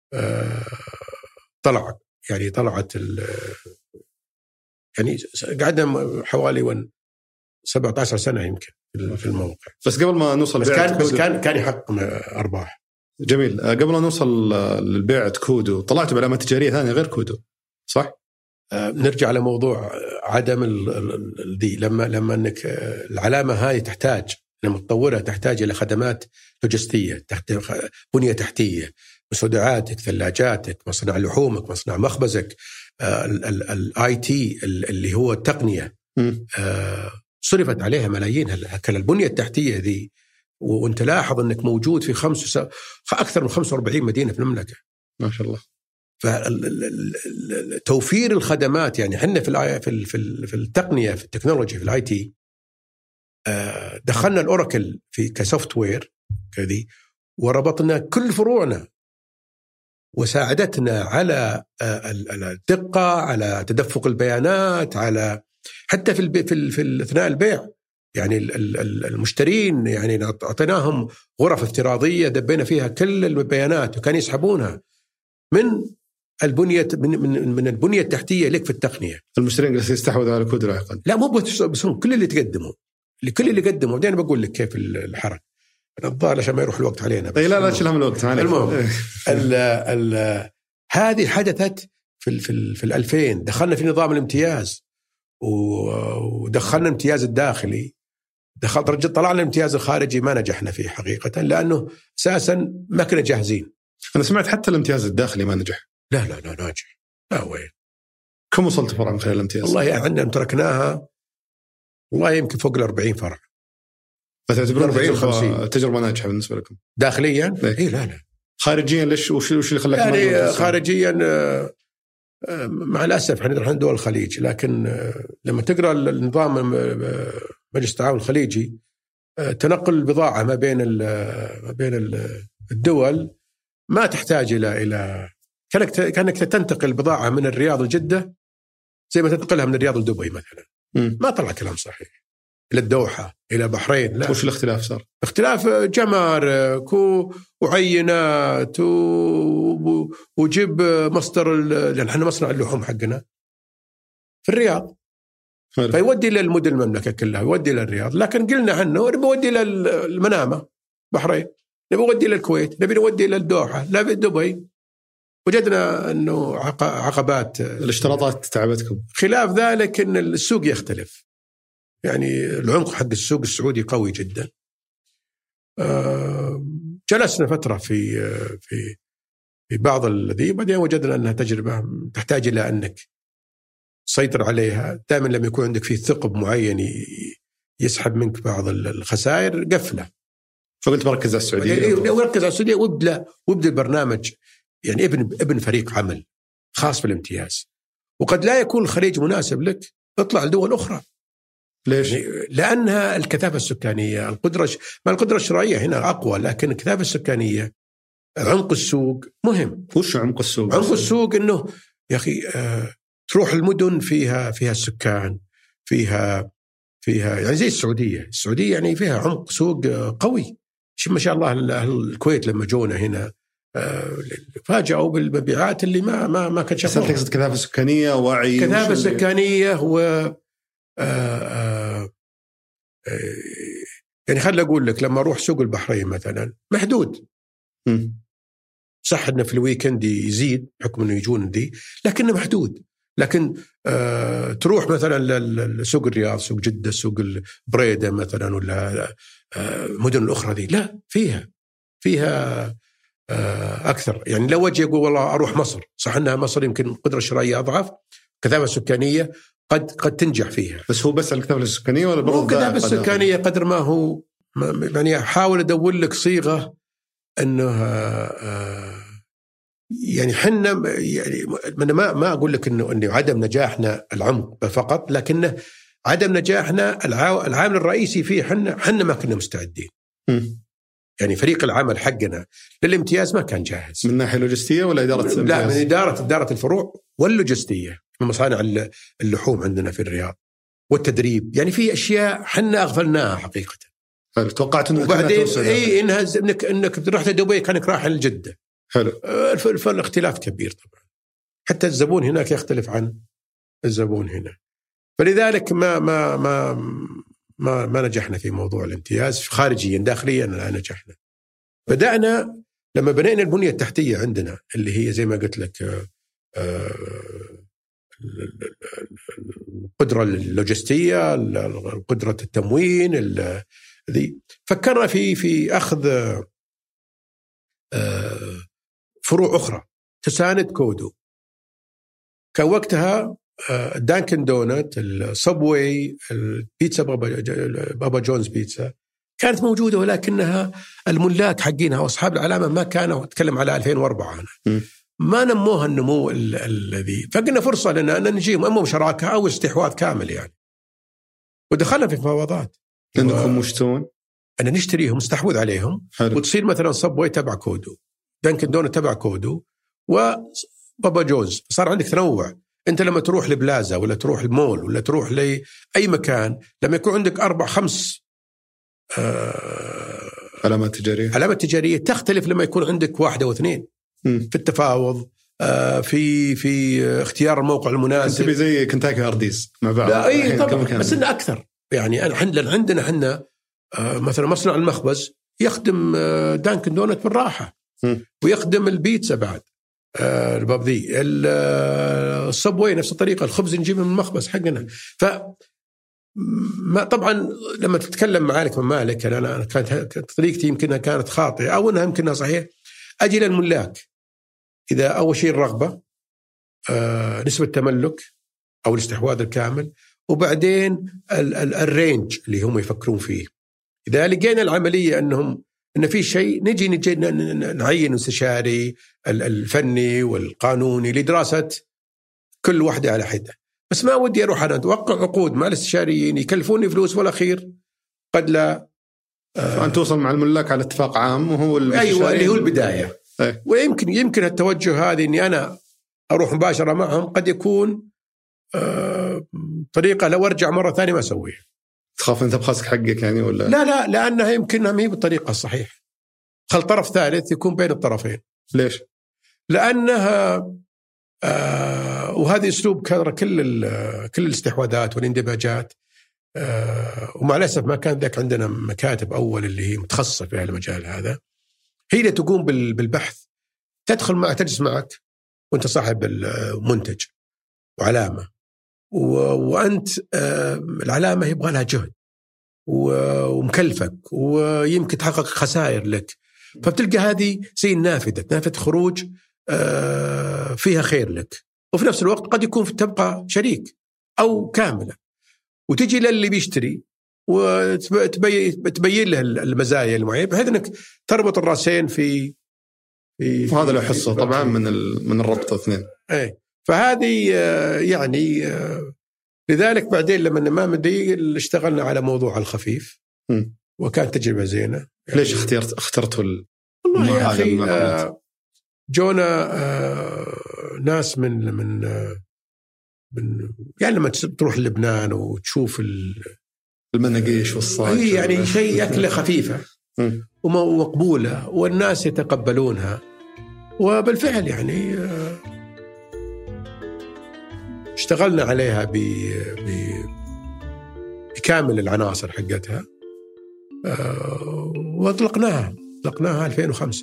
B: طلعت يعني قعدنا حوالي 17 سنة يمكن في الموقع.
A: بس قبل ما نوصل
B: بس كان يحقق أرباح.
A: جميل. قبل ما نوصل للبيعة كودو طلعتوا بعلامات تجارية ثانية غير كودو صح؟
B: نرجع لموضوع عدم دي لما انك العلامة هاي تحتاج لما تطورها تحتاج إلى خدمات لوجستية، بنية تحتية، مستودعاتك، ثلاجاتك، مصنع لحومك، مصنع مخبزك، الاي تي اللي هو التقنية صرفت عليها ملايين. هكذا البنية التحتية ذي وانت لاحظ انك موجود في اكثر من 45 مدينة في المملكة
A: ما شاء الله.
B: فتوفير الخدمات يعني احنا في التقنية في التكنولوجي في الاي تي دخلنا الأوراكل في كسوفت وير كذي وربطنا كل فروعنا وساعدتنا على الدقة، على تدفق البيانات، على حتى في أثناء البيع يعني المشترين يعني أعطيناهم غرف افتراضية دبينا فيها كل البيانات وكان يسحبونها من البنية من البنية التحتية لك في التقنية.
A: المشترين يستحوذوا على كود لاحقا؟
B: لا مو بس كل اللي تقدموا بعدين بقول لك كيف الحركة الظاهر عشان ما يروح الوقت علينا.
A: لا شلهم الوقت علينا.
B: المهم هذه حدثت في 2000 دخلنا في نظام الامتياز ودخلنا الامتياز الداخلي طلعنا الامتياز الخارجي ما نجحنا فيه حقيقة لأنه أساسا ما كنا جاهزين.
A: أنا سمعت حتى الامتياز الداخلي ما نجح.
B: لا ناجح. لا وين
A: كم وصلت فرع من خلال الامتياز؟
B: والله عندنا تركناها والله يمكن فوق 40 فرع
A: تعتبرون تجربة ناجحة بالنسبة لكم
B: داخليا؟ إيه لا.
A: خارجيا ليش وش اللي خلاك
B: يعني خارجيا مع الأسف احنا نروح دول الخليج، لكن لما تقرأ النظام مجلس التعاون الخليجي تنقل البضاعة ما بين الدول ما تحتاج إلى كأنك تنتقل بضاعة من الرياض لجدة زي ما تنتقلها من الرياض لدبي مثلا. ما طلع كلام صحيح. إلى الدوحة إلى البحرين لا.
A: وش الاختلاف صار؟
B: اختلاف جمارك وعينات وجيب مصدر، لأن احنا مصنع اللحوم حقنا في الرياض فيودي للمدن المملكة كلها، يودي للرياض، لكن قلنا عنه نبي نودي للمنامة بحرين، نبي نودي للكويت، نبي نودي للدوحة، لا في دبي. وجدنا أنه عقبات،
A: الاشتراطات تعبتكم.
B: خلاف ذلك أن السوق يختلف، يعني العمق حق السوق السعودي قوي جدا. جلسنا فترة في بعض الذي، بعدين وجدنا أنها تجربة تحتاج إلى أنك تسيطر عليها. دائما لما يكون عندك فيه ثقب معين يسحب منك بعض الخسائر قفلة.
A: فقلت بركز على السعودية.
B: وركز على السعودية وابدأ البرنامج، يعني ابن فريق عمل خاص بالامتياز. وقد لا يكون الخليج مناسب لك، اطلع لدول أخرى.
A: ليش؟
B: يعني لأنها الكثافة السكانية، القدرة الشرائية هنا أقوى، لكن الكثافة السكانية، عمق السوق مهم.
A: وش عمق السوق؟
B: عمق السوق إنه يا أخي تروح المدن فيها السكان، فيها يعني زي السعودية يعني فيها عمق سوق قوي. ما شاء الله الكويت لما جونا هنا فاجأوا بالمبيعات اللي ما كان شافوها.
A: تقصد كثافة سكانية، وعي،
B: كثافة سكانية يعني خلي أقول لك، لما أروح سوق البحرين مثلا محدود. صح إنه في الويكند يزيد حكم إنه يجون دي، لكنه محدود. لكن تروح مثلا لسوق الرياض، سوق جدة، سوق البريدة مثلا، ولا مدن الأخرى دي، لا فيها أكثر. يعني لو وجه يقول والله أروح مصر، صح أنها مصر يمكن قدرة شرائية أضعف، كثافة سكانية قد تنجح فيها.
A: بس هو بس الكثافة السكانية ولا برضو
B: الكثافة السكانية قدر ما هو، يعني أحاول أدور لك صيغة أنه يعني حنا، يعني أنا ما أقول لك إنه عدم نجاحنا العمق فقط، لكنه عدم نجاحنا العامل الرئيسي فيه حنا ما كنا مستعدين. يعني فريق العمل حقنا للامتياز ما كان جاهز من
A: ناحية لوجستية ولا إدارة الامتياز؟
B: لا، من إدارة الفروع واللوجستية في مصانع اللحوم عندنا في الرياض والتدريب. يعني في أشياء حنا أغفلناها حقيقة.
A: توقعت إنه
B: وبعدين إنك رحت دبي كانك رايح لجدة.
A: حلو.
B: فالاختلاف كبير طبعا، حتى الزبون هناك يختلف عن الزبون هنا. فلذلك ما نجحنا في موضوع الامتياز خارجيا. داخليا لا نجحنا. بدأنا لما بنينا البنية التحتية عندنا اللي هي زي ما قلت لك القدرة اللوجستية، قدرة التموين، ذي فكرنا في أخذ فروع أخرى تساند كودو. كان وقتها دانكن دونت، الصبوي، البيتزا بابا جونز بيتزا كانت موجودة، ولكنها الملاك حقينها وأصحاب العلامة ما كانوا، أتكلم على 2004 أنا ما نموها النمو الذي، فقلنا فرصة لنا أن نجيهم أما شراكة أو استحواذ كامل يعني. ودخلنا في مفاوضات.
A: أنكم مشتون؟
B: أن نشتريهم، نستحوذ عليهم. حلو. وتصير مثلا صبوي تبع كودو، دانكن دونت تبع كودو، وبابا جونز. صار عندك تنوع. أنت لما تروح لبلازا ولا تروح المول ولا تروح لأي مكان، لما يكون عندك 4-5
A: علامات تجارية
B: تختلف لما يكون عندك 1 أو 2 في التفاوض، في اختيار الموقع المناسب.
A: أنت زي كنتاكي هارديز مع بعض.
B: لا أي طبعا، بس إنه أكثر. يعني عندنا حنا مثلا مصنع المخبز يخدم دانكن دونت بالراحة، ويخدم البيتزا بعد الباب ذي، الصبوي نفس الطريقة، الخبز نجيبه من المخبز حقنا. ما طبعا لما تتكلم معالك من مالك، أنا كانت طريقتي يمكنها كانت خاطئة أو أنها يمكنها صحيح. أجي للملاك، إذا أول شيء الرغبة، نسبة تملك أو الاستحواذ الكامل، وبعدين الرينج اللي هم يفكرون فيه. إذا لقينا العملية أن في شيء نجي نعين استشاري الفني والقانوني لدراسة كل واحدة على حدة. بس ما ودي أروح أنا أتوقع عقود مع الاستشاريين يكلفوني فلوس والأخير قد لا
A: فأن توصل مع الملاك على اتفاق عام وهو
B: أيوة اللي هو البداية. ويمكن التوجه هذه إني أنا أروح مباشرة معهم قد يكون طريقة لو أرجع مرة ثانية ما أسويها.
A: تخاف أنت بخسك حقك يعني ولا؟
B: لا لأنها يمكنها ما هي بالطريقة الصحيحة. خل طرف ثالث يكون بين الطرفين.
A: ليش؟
B: لأنها وهذا أسلوب كل الاستحواذات والاندماجات. ومع الأسف ما كان ذاك عندنا مكاتب أول اللي هي متخصصة في المجال هذا، هي اللي تقوم بالبحث، تدخل معك تجلس معك وأنت صاحب المنتج وعلامة، وأنت العلامة يبغى لها جهد ومكلفك ويمكن تحقق خسائر لك، فبتلقى هذه زي نافذة خروج فيها خير لك، وفي نفس الوقت قد يكون تبقى شريك أو كاملة، وتجي للي بيشتري وتبين له المزايا المعينة بحيث أنك تربط الرأسين في
A: وهذا له حصة طبعا من الربط اثنين.
B: ايه فهذه يعني لذلك بعدين لما ما مدي اشتغلنا على موضوع الخفيف وكانت تجربة زينة.
A: ليش اخترته
B: والله يا أخي جونا ناس من يعني لما تروح لبنان وتشوف
A: المناقيش والصاج
B: يعني شيء أكلة خفيفة ومقبولة والناس يتقبلونها، وبالفعل يعني اشتغلنا عليها بكامل العناصر حقتها واطلقناها 2005.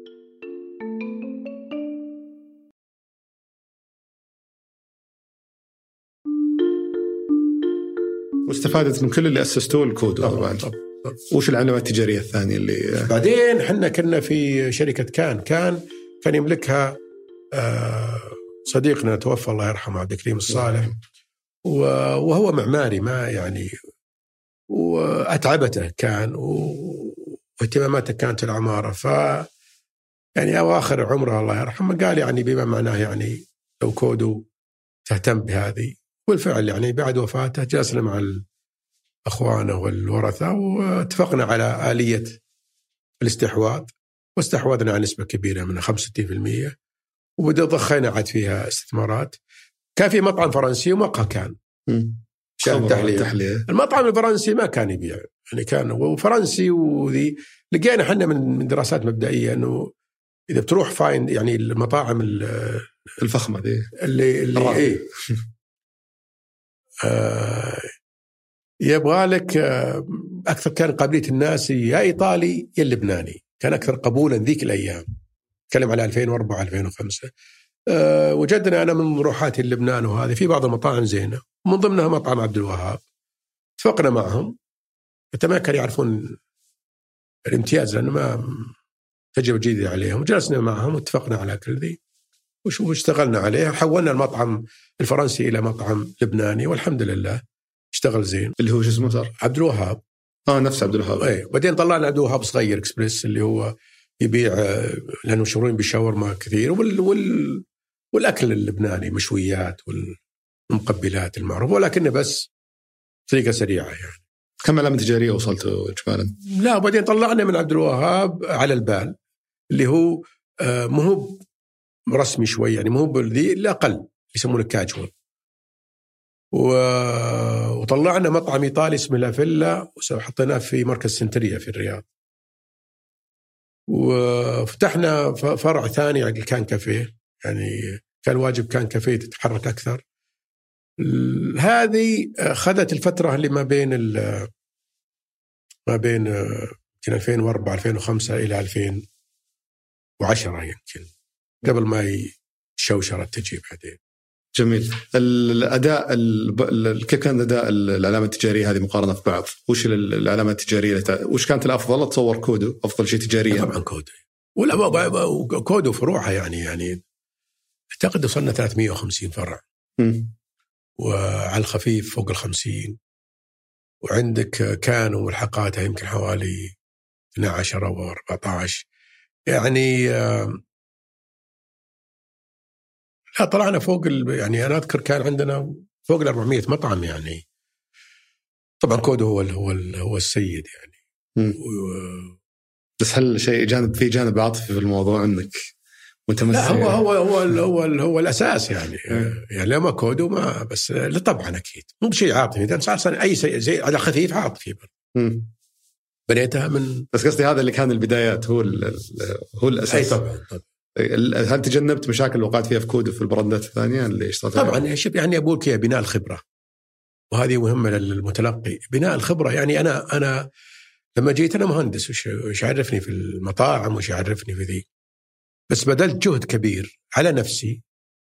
A: واستفادت من كل اللي أسستوه الكودو طبعا. وش العلامات التجارية الثانية اللي
B: بعدين حنا كنا في شركة كان يملكها صديقنا توفى الله يرحمه عبد الكريم الصالح، وهو معماري ما يعني، وأتعبته كان واهتماماته كانت العمارة، ف يعني أواخر عمره الله يرحمه قال يعني بما معناه يعني لو كودو تهتم بهذه. والفعل يعني بعد وفاته جلسنا مع أخوانه والورثة واتفقنا على آلية الاستحواذ، واستحوذنا على نسبة كبيرة من 65%، وبدأ ضخينا عاد فيها استثمارات. كان في مطعم فرنسي ومقهى كان شان تحلية. المطعم الفرنسي ما كان يبيع يعني كان وفرنسي، وذي لقينا حنا من دراسات مبدئية أنه إذا بتروح فاين يعني المطاعم
A: الفخمة دي
B: اللي إيه يبغى لك أكثر كان قابلية الناس يا إيطالي يا لبناني، كان أكثر قبولا ذيك الأيام، تكلم على 2004-2005. وجدنا أنا من روحاتي لبنان وهذه في بعض المطاعم زينة، من ضمنها مطعم عبد الوهاب. اتفقنا معهم، حتى ما كانوا يعرفون الامتياز لأنه ما تجربة جديدة عليهم، وجلسنا معهم واتفقنا على كل ذي واشتغلنا عليه. حولنا المطعم الفرنسي إلى مطعم لبناني والحمد لله اشتغل زين.
A: اللي هو اسمه صار
B: عبد الوهاب.
A: نفس عبد الوهاب.
B: ايه بعدين طلعنا عبد الوهاب صغير اكسبريس اللي هو يبيع لأنه مشهورين بالشاورما كثير والأكل اللبناني مشويات والمقبلات المعروفة، ولكنه بس طريقة سريعة يعني.
A: كم علامة تجارية وصلتوا إجمالا؟
B: لا وبعدين طلعنا من عبد الوهاب على البال اللي هو مو رسمي شوي يعني، مو بالذي الأقل يسمونه كاجوال. وطلعنا مطعم إيطالي اسمه لافيلا وحطيناه في مركز سنترية في الرياض، وفتحنا فرع ثاني كان كافيه، يعني كان واجب كان كافيه تتحرك أكثر. هذه خذت الفترة اللي ما بين 2004-2005 إلى 2010 يمكن، قبل ما شوشرت تجي بعدين.
A: جميل. الأداء كيف كان أداء العلامة التجارية هذه مقارنة في بعض؟ وش العلامات التجارية وش كانت الأفضل؟ أتصور كودو أفضل شيء تجاريا.
B: طبعا كودو، ولا كودو فروعها يعني أعتقد وصلنا 350 فرع وعلى الخفيف فوق 50، وعندك كانوا ملحقاتها يمكن حوالي 12 أو 14. يعني لا طلعنا فوق يعني أنا أذكر كان عندنا فوق 400 مطعم يعني. طبعا كودو هو السيد يعني.
A: بس هل شيء في جانب عاطفي في الموضوع انك متمسك؟
B: لا هو الاساس يعني. يعني لما كودو ما بس طبعا اكيد مو بشيء عاطفي، اذا صار اي شيء زي على خفيف عاطفي بنيتها من.
A: بس قصدي هذا اللي كان البدايات هو الاساس.
B: اي طبعا.
A: هل تجنبت مشاكل وقعت فيها في كودو في البراندات الثانيه اللي اشتغلت عليها؟
B: طبعا شوف يعني اقول كذا بناء الخبره، وهذه مهمه للمتلقي. بناء الخبره يعني انا لما جيت أنا مهندس وش عرفني في المطاعم وش عرفني في ذي، بس بذلت جهد كبير على نفسي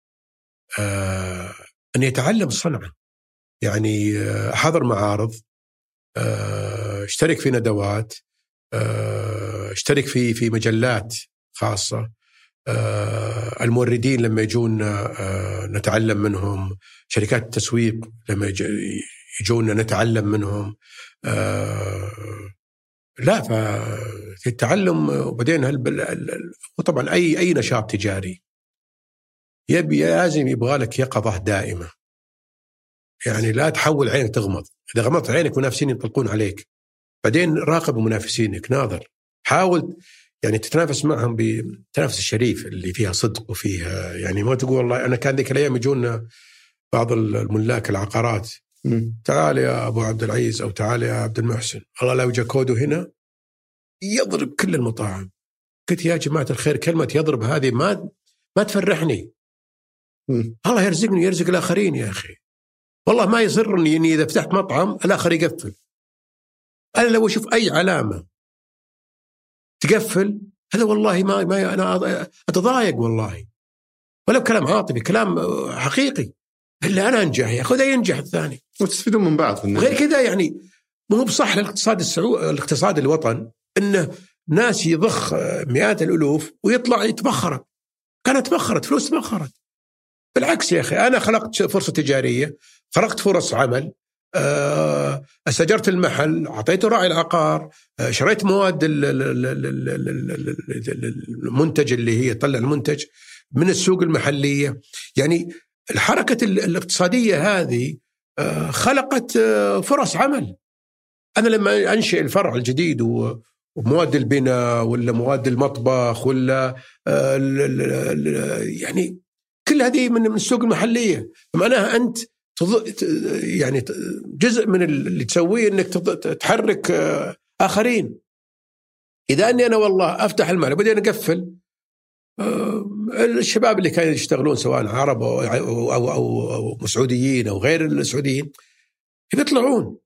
B: أني أتعلم الصنعة. يعني أحضر معارض، اشترك في ندوات، اشترك في مجلات خاصة، الموردين لما يجون نتعلم منهم، شركات التسويق لما يجون نتعلم منهم. لا في التعلم. وبعدين وطبعا اي نشاط تجاري لازم يبغى لك يقظه دائمه. يعني لا تحول عينك تغمض، اذا غمضت عينك منافسين ينطلقون عليك. بعدين راقب منافسينك، ناظر، حاول يعني تتنافس معهم بتنافس الشريف اللي فيها صدق وفيها يعني ما تقول والله. انا كان ذيك الايام يجونا بعض الملاك العقارات، تعال يا أبو عبد العزيز أو تعال يا عبد المحسن، الله لو جا كودو هنا يضرب كل المطاعم. قلت يا جماعة الخير كلمة يضرب هذه ما تفرحني. الله يرزقني يرزق الآخرين يا أخي. والله ما يصرني إني إذا فتحت مطعم الآخر يقفل. أنا لو أشوف أي علامة تقفل هذا والله ما أنا أتضايق والله، ولو كلام عاطفي كلام حقيقي. إلا أنا أنجح يا أخي، ينجح الثاني
A: وتستفيدون من بعض.
B: غير كذا يعني مو بصح للاقتصاد الاقتصاد الوطن إنه ناس يضخ مئات الألوف ويطلع يتبخرت. كانت تبخرت فلوس تبخرت. بالعكس يا أخي، أنا خلقت فرصة تجارية، خلقت فرص عمل، استأجرت المحل، أعطيته راعي العقار، شريت مواد المنتج اللي هي طلع المنتج من السوق المحلية. يعني الحركة الاقتصادية هذه خلقت فرص عمل. أنا لما أنشئ الفرع الجديد ومواد البناء ولا مواد المطبخ ولا يعني كل هذه من السوق المحلية، معناها أنت يعني جزء من اللي تسويه أنك تحرك آخرين. إذا أني أنا والله أفتح المال بدي أقفل، الشباب اللي كانوا يشتغلون سواء عرب أو سعوديين أو غير السعوديين يطلعون.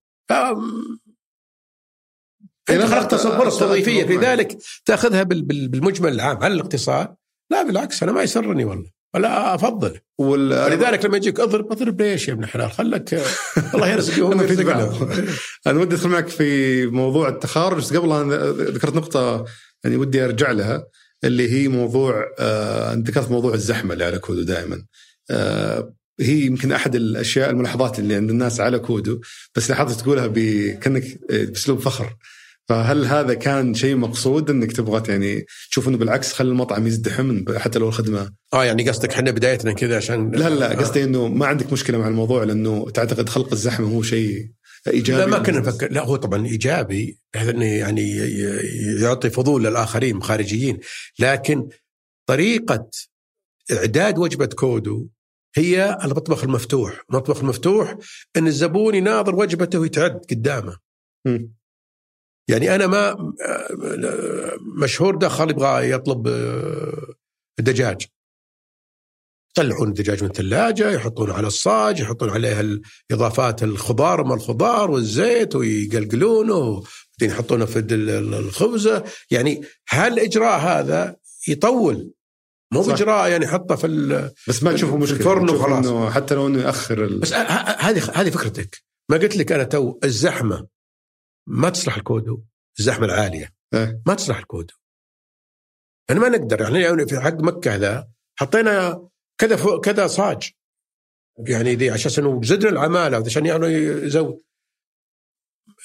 B: أنت خلقت فرص وظيفية، لذلك تأخذها بالمجمل العام على الاقتصاد. لا بالعكس، أنا ما يسرني والله، ولا أفضل. ولذلك لما يجيك أضرب ليش يا ابن حلال، خلك الله يرزقهم ويرزقنا.
A: أنا ودي أدخل معك في موضوع التخارج، بس قبل أنا ذكرت نقطة يعني ودي أرجع لها، اللي هي موضوع أنت ذكرت موضوع الزحمة اللي على كودو دائما. هي يمكن أحد الأشياء الملاحظات اللي عند الناس على كودو، بس لاحظت تقولها كأنك بأسلوب فخر. فهل هذا كان شيء مقصود انك تبغى يعني تشوف انه بالعكس خلي المطعم يزدحم حتى لو الخدمه؟
B: يعني قصدك احنا بدايتنا كذا عشان
A: لا قصدي انه ما عندك مشكله مع الموضوع لانه تعتقد خلق الزحمه هو شيء ايجابي؟
B: لا ما كنا نفكر. لا هو طبعا ايجابي، يعني يعطي فضول للاخرين خارجيين، لكن طريقه اعداد وجبه كودو هي المطبخ المفتوح. المطبخ المفتوح ان الزبون يناظر وجبته ويتعد قدامه. يعني أنا ما مشهور دخل يبغى يطلب الدجاج، يطلعون الدجاج من الثلاجة، يحطون على الصاج، يحطون عليها الإضافات الخضار ما الخضار والزيت ويقلقلونه، وبعدين يحطونه في الخبزة. يعني هالإجراء هذا يطول، مو إجراء يعني حطه
A: بس ما تشوفه مشكلة
B: الفرن وخلاص،
A: حتى لو إنه يأخر
B: بس هذه فكرتك. ما قلت لك أنا تو الزحمة ما تصلح الكودو، الزحمة العالية ما تصلح الكودو. أنا ما نقدر يعني في حق مكة ذا حطينا كذا صاج يعني دي عشان إنه زدنا العمالة عشان يعني يزود.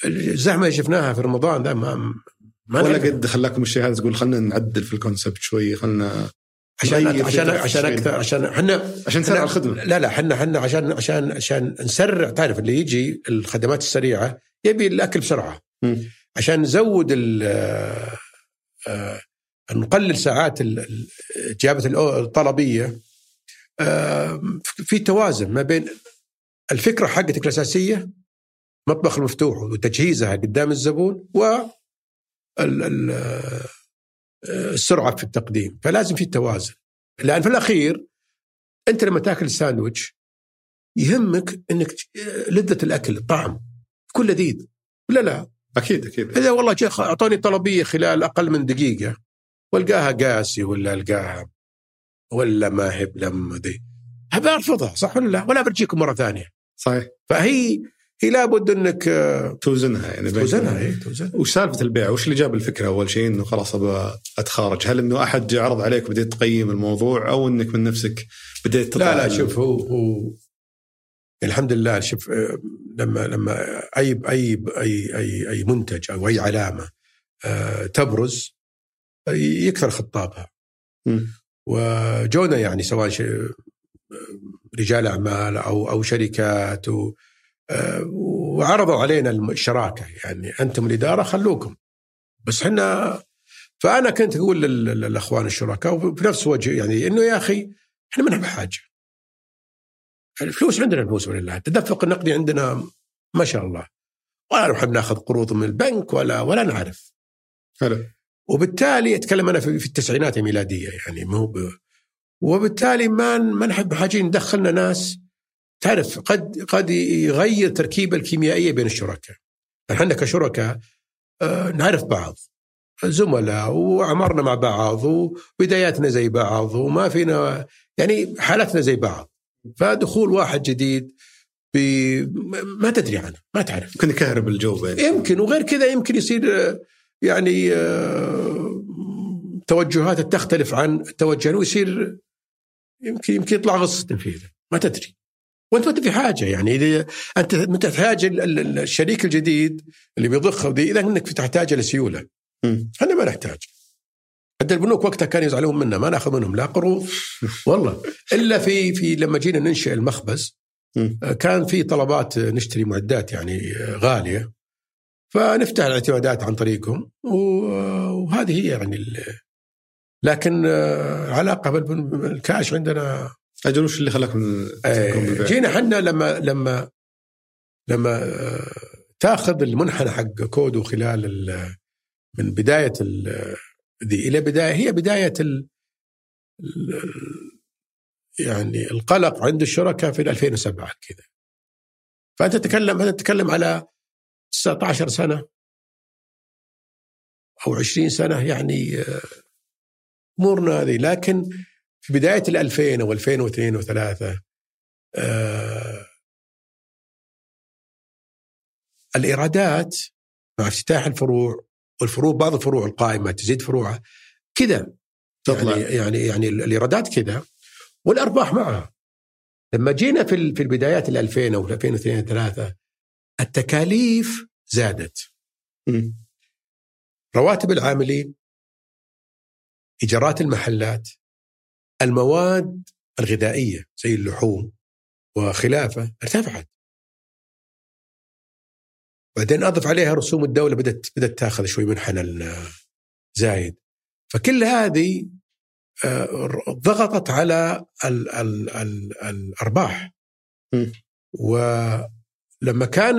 B: الزحمة شفناها في رمضان ده ما
A: ولا قد خلاكم الشيء هذا تقول خلنا نعدل في الكونسبت شوي، خلنا
B: عشان أكثر، عشان
A: نسرع الخدمة.
B: لا حنا عشان نسرع. تعرف اللي يجي الخدمات السريعة يبي الأكل بسرعة. عشان نزود نقلل ساعات إجابة الطلبية. في توازن ما بين الفكرة حقتك الأساسية، مطبخ المفتوح وتجهيزها قدام الزبون، والسرعة في التقديم. فلازم في توازن، لأن في الأخير أنت لما تأكل الساندويتش يهمك أنك لذة الأكل، الطعم يكون لذيذ ولا لا؟
A: أكيد.
B: إذا والله أعطوني طلبية خلال أقل من دقيقة والقاها قاسي ولا ما هي بلم دي، هبقى أرفضها، صح ولا لا؟ ولا برجيكم مرة ثانية.
A: صحيح.
B: فهي لابد أنك
A: توزنها، يعني
B: توزنها.
A: وش سالفة البيع؟ وش اللي جاب الفكرة أول شيء إنه خلاص أبغى أتخارج؟ هل إنه أحد عرض عليك بديت تقيم الموضوع، أو إنك من نفسك بديت تطلع؟
B: لا شوف، هو الحمد لله. شوف، لما أي منتج أو أي علامة تبرز يكثر خطابها. وجونا يعني سواء رجال أعمال أو شركات وعرضوا علينا الشراكة، يعني أنتم الإدارة خلوكم، بس فأنا كنت أقول للأخوان الشركاء وفي نفس وجه، يعني إنه يا أخي إحنا ما بحاجة، الفلوس عندنا، الفلوس ولله، التدفق النقدي عندنا ما شاء الله، ولا نحب ناخذ قروض من البنك ولا نعرف.
A: حلو.
B: وبالتالي أتكلم أنا في التسعينات الميلادية، يعني وبالتالي ما نحب حاجة ندخلنا ناس، تعرف قد يغير تركيبة الكيميائية بين الشركاء. نحن كشركاء نعرف بعض، زملاء، وعمرنا مع بعض، وبداياتنا زي بعض، وما فينا يعني حالتنا زي بعض. فدخول واحد جديد ما تدري عنه، ما تعرف،
A: يمكن يكهرب الجو يعني.
B: يمكن، وغير كذا يمكن يصير يعني توجهات تختلف عن التوجه، ويصير يمكن يطلع غص تنفيذه، ما تدري. وانت في حاجه، يعني اذا انت تحتاج الشريك الجديد اللي بيضخ دي، اذا انك تحتاج لسيوله. احنا ما نحتاج. حتى البنوك وقتها كانوا يزعلون منا، ما ناخذ منهم لا قروض والله، الا في لما جينا ننشئ المخبز كان في طلبات نشتري معدات يعني غاليه، فنفتح الاعتمادات عن طريقهم، وهذه هي يعني لكن علاقه بالكاش عندنا.
A: أجل وش اللي خلاكم
B: جينا حنا لما تاخذ المنحنى حق كودو خلال من بداية دي إلى بداية، هي بداية يعني القلق عند الشركاء في 2007 كذا. فأنت تتكلم على 19 سنة أو 20 سنة، يعني أمورنا هذه. لكن في بداية 2000 أو 2002 و3 الإيرادات مع افتتاح الفروع، والفروع بعض الفروع القائمة تزيد فروعها كذا تطلع، يعني الإيرادات كذا والأرباح معها. لما جينا في البدايات 2000 أو 2002 3 التكاليف زادت، رواتب العاملين، إيجارات المحلات، المواد الغذائية زي اللحوم وخلافه ارتفعت. بعدين أضف عليها رسوم الدولة بدأت تأخذ شوي منحنى زايد. فكل هذه ضغطت على الأرباح. ولما كان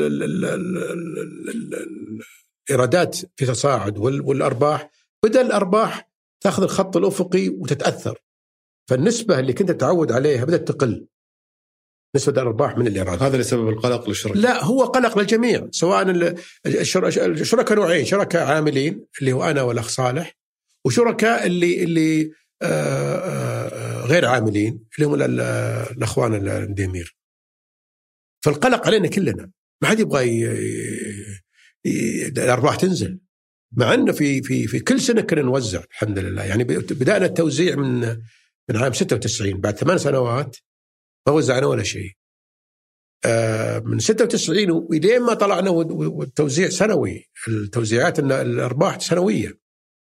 B: الإيرادات في تصاعد والأرباح، بدأ الأرباح تأخذ الخط الأفقي وتتأثر، فالنسبة اللي كنت تعود عليها بدأت تقل، نسبة الأرباح من الإيراد.
A: هذا اللي سبب القلق للشركة؟
B: لا، هو قلق للجميع، سواء الشركاء نوعين: شركاء عاملين اللي هو أنا والأخ صالح، وشركاء اللي غير عاملين اللي هم الأخوان الديمير. فالقلق علينا كلنا، ما حد يبغى الأرباح تنزل، مع أنه في كل سنة كنا نوزع الحمد لله. يعني بدأنا التوزيع من عام 96، بعد 8 سنوات ما وزعنا ولا شيء. من 96 ولين ما طلعنا والتوزيع سنوي، التوزيعات الأرباح سنوية،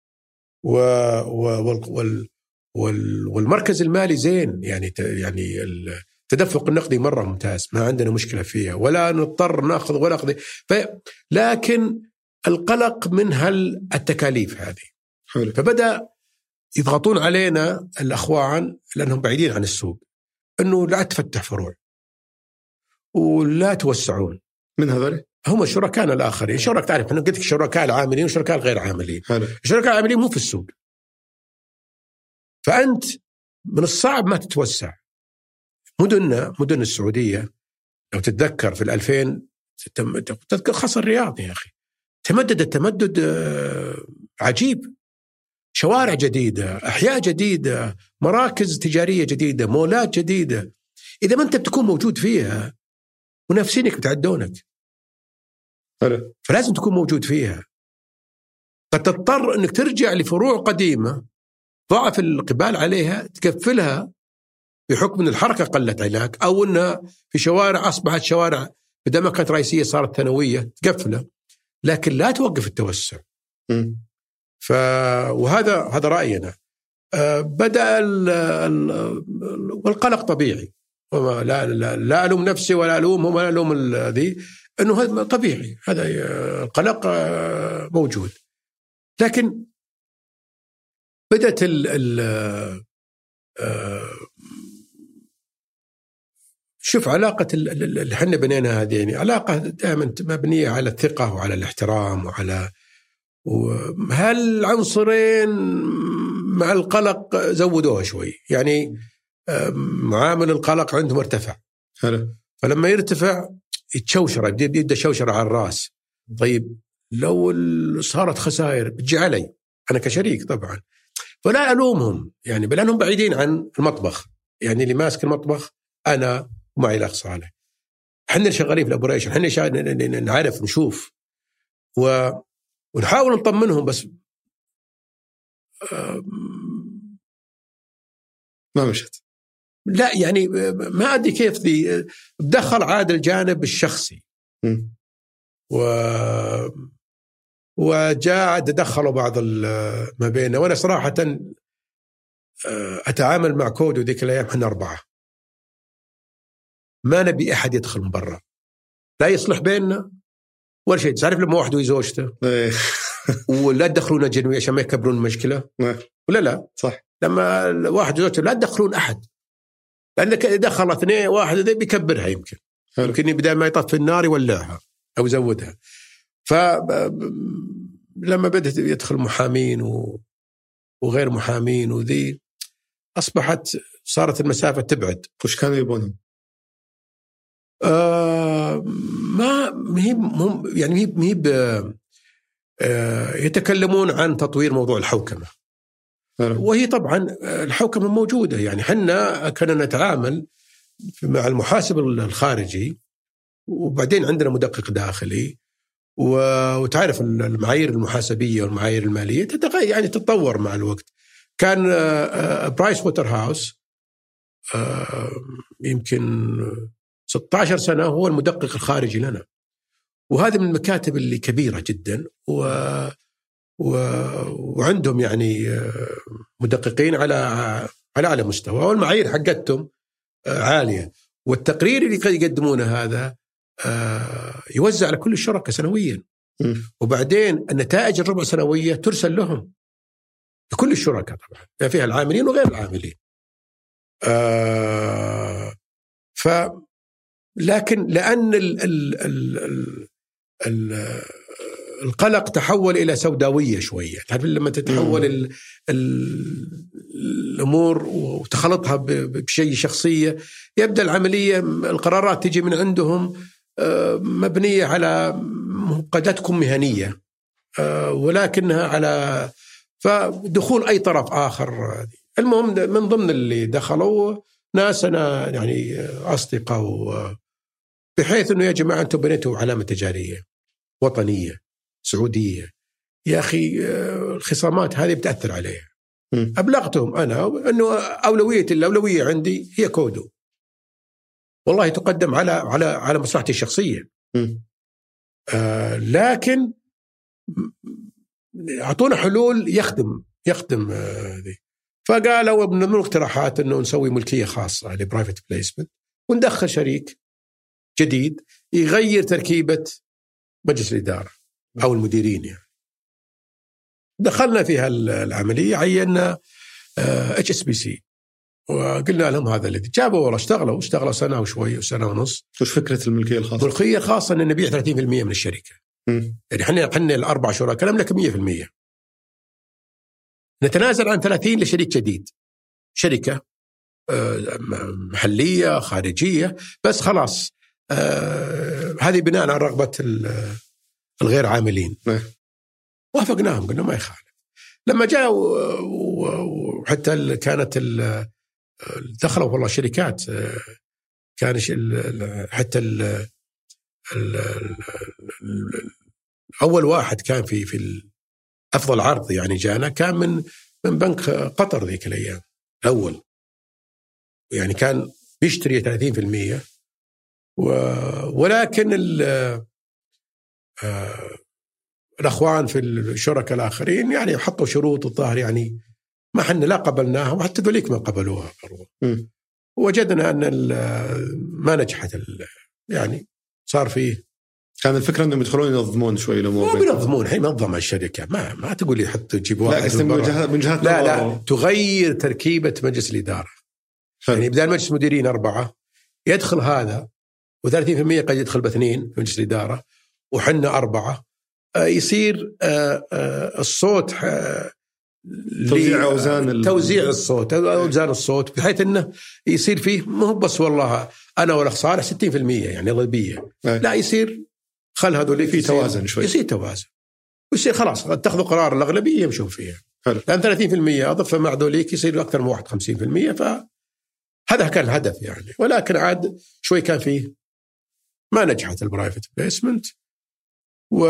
B: والمركز المالي زين، يعني التدفق النقدي مرة ممتاز، ما عندنا مشكلة فيها ولا نضطر ناخذ ولا نقضي. لكن القلق من التكاليف هذه
A: حلو.
B: فبدأ يضغطون علينا الأخوان لأنهم بعيدين عن السوق، أنه لا تفتح فروع ولا توسعون.
A: من هذول؟
B: هم شركائنا الآخرين. شركاء، تعرف أنا قلت لك شركاء العاملين وشركاء الغير عاملين.
A: حلو.
B: الشركاء العاملين مو في السوق، فأنت من الصعب ما تتوسع. مدن السعودية لو تتذكر في 2000 تذكر خاصة الرياض يا أخي، تمدد عجيب، شوارع جديدة، أحياء جديدة، مراكز تجارية جديدة، مولات جديدة. إذا ما أنت بتكون موجود فيها منافسينك بتعدونك، فلازم تكون موجود فيها. قد تضطر أنك ترجع لفروع قديمة ضعف القبال عليها تقفلها بحكم أن الحركة قلت عليك، أو أنها في شوارع أصبحت شوارع بدل ما كانت رئيسية صارت ثانوية تقفلها، لكن لا توقف التوسع. وهذا رأينا. بدأ والقلق طبيعي، لا ألوم نفسي ولا ألومهم ولا ألوم ذي، أنه هذا طبيعي، هذا القلق موجود. لكن بدأت شوف علاقة اللي حنا بنينا هذه، يعني علاقة دائما مبنية على الثقة وعلى الاحترام وعلى هالعنصرين مع القلق زودوها شوي، يعني معامل القلق عندهم ارتفع. فلما يرتفع يتشوشر، يبدأ شوشر على الرأس. طيب لو صارت خسائر بتجي علي أنا كشريك طبعا، فلا ألومهم يعني، بل أنهم بعيدين عن المطبخ. يعني اللي ماسك المطبخ أنا ومعي الأخ صالح، حنا شغالين في الأوبريشن، حنا نعرف نشوف ونحاول نطمنهم، بس
A: ما مشت.
B: لا يعني ما أدري كيف ذي بدخل عاد الجانب الشخصي وجاء تدخلوا بعض ما بيننا. وأنا صراحة أتعامل مع كودو ذيك الأيام حنا 4، ما نبي أحد يدخل من برا، لا يصلح بيننا ولا شيء. تعرف لما واحد وزوجته ولا تدخلون جنوي عشان ما يكبرون المشكلة، ولا لا صح، لما واحد وزوجته لا تدخلون أحد، لأنك دخل 2 واحد ذي بيكبرها، يمكن بدل ما يطفي النار يولعها أو يزودها. فلما بدأت يدخل محامين وغير محامين وذي، صارت المسافة تبعد.
A: وش كانوا يبونهم؟
B: يتكلمون عن تطوير موضوع الحوكمة، وهي طبعا الحوكمة موجودة. يعني حنا كنا نتعامل مع المحاسب الخارجي، وبعدين عندنا مدقق داخلي، وتعرف المعايير المحاسبية والمعايير المالية تتغير، يعني تتطور مع الوقت. كان برايس ووتر هاوس يمكن 16 سنة هو المدقق الخارجي لنا، وهذا من المكاتب اللي كبيرة جدا، وعندهم يعني مدققين على مستوى، والمعايير حقتهم عالية، والتقرير اللي يقدمونه هذا يوزع على كل الشركاء سنويا، وبعدين النتائج الربع سنوية ترسل لهم لكل الشركاء طبعا، فيها العاملين وغير العاملين. لكن لأن القلق تحول إلى سوداوية شوية، تعرف لما تتحول الأمور وتخلطها بشيء شخصية، يبدأ العملية القرارات تجي من عندهم مبنية على مقدتكم مهنية، ولكنها على فدخول أي طرف آخر. المهم من ضمن اللي دخلوا ناس أنا يعني أصدقاء، بحيث أنه يا جماعة أنتم بنيتوا علامة تجارية وطنية سعودية، يا أخي الخصامات هذه بتأثر عليها. أبلغتهم أنا أنه الأولوية عندي هي كودو، والله تقدم على مصلحتي الشخصية. لكن أعطونا حلول يخدم ذي. فقالوا من ضمن الاقتراحات أنه نسوي ملكية خاصة لبرايفت بليسمنت وندخل شريك جديد يغير تركيبة مجلس الإدارة أو المديرين يعني. دخلنا في العملية، عينا HSBC وقلنا لهم هذا الذي جابوا والله اشتغلوا سنة وشوي وسنة ونص.
A: وش فكرة الملكية الخاصة؟
B: الملكية الخاصة أن نبيع 30% من الشركة. يعني احنا الأربع شركاء نملك 100%، نتنازل عن 30 لشريك جديد، شركة محلية خارجية، بس خلاص هذه بناء على رغبة الغير عاملين. وافقناهم، قلنا ما يخالف. لما جاءوا وحتى كانت دخلوا والله شركات، كان حتى أول واحد كان في أفضل عرض يعني جانا كان من بنك قطر ذيك الأيام الأول، يعني كان بيشتري 30%. ولكن الأخوان في الشركاء الآخرين يعني حطوا شروط الظاهر يعني ما حنا لا قبلناها، وحتى ذلك ما قبلوها. وجدنا أن ما نجحت يعني صار فيه.
A: كان الفكرة أنهم يدخلون ينظمون شوي الأمور.
B: ما بينظمون الحين، منظمة الشركة ما تقول لي حط تجيب واحد
A: من جهة
B: لا تغير تركيبة مجلس الإدارة. يعني بدل مجلس مديرين 4 يدخل هذا، و30% قد يدخل ب2 في مجلس الإدارة، وحنا 4 يصير الصوت توزيع الصوت أوزان الصوت، بحيث أنه يصير فيه مو بس والله أنا والأخ صالح 60% يعني غالبية، لا يصير خل هذول في توازن شوي، يصير توازن ويصير خلاص تاخذوا قرار الأغلبية يمشون فيها. لأن 30% أضف مع ذوليك يصير أكثر من 51%. فهذا كان الهدف يعني. ولكن عاد شوي كان فيه ما نجحت البرايفت بليسمنت، و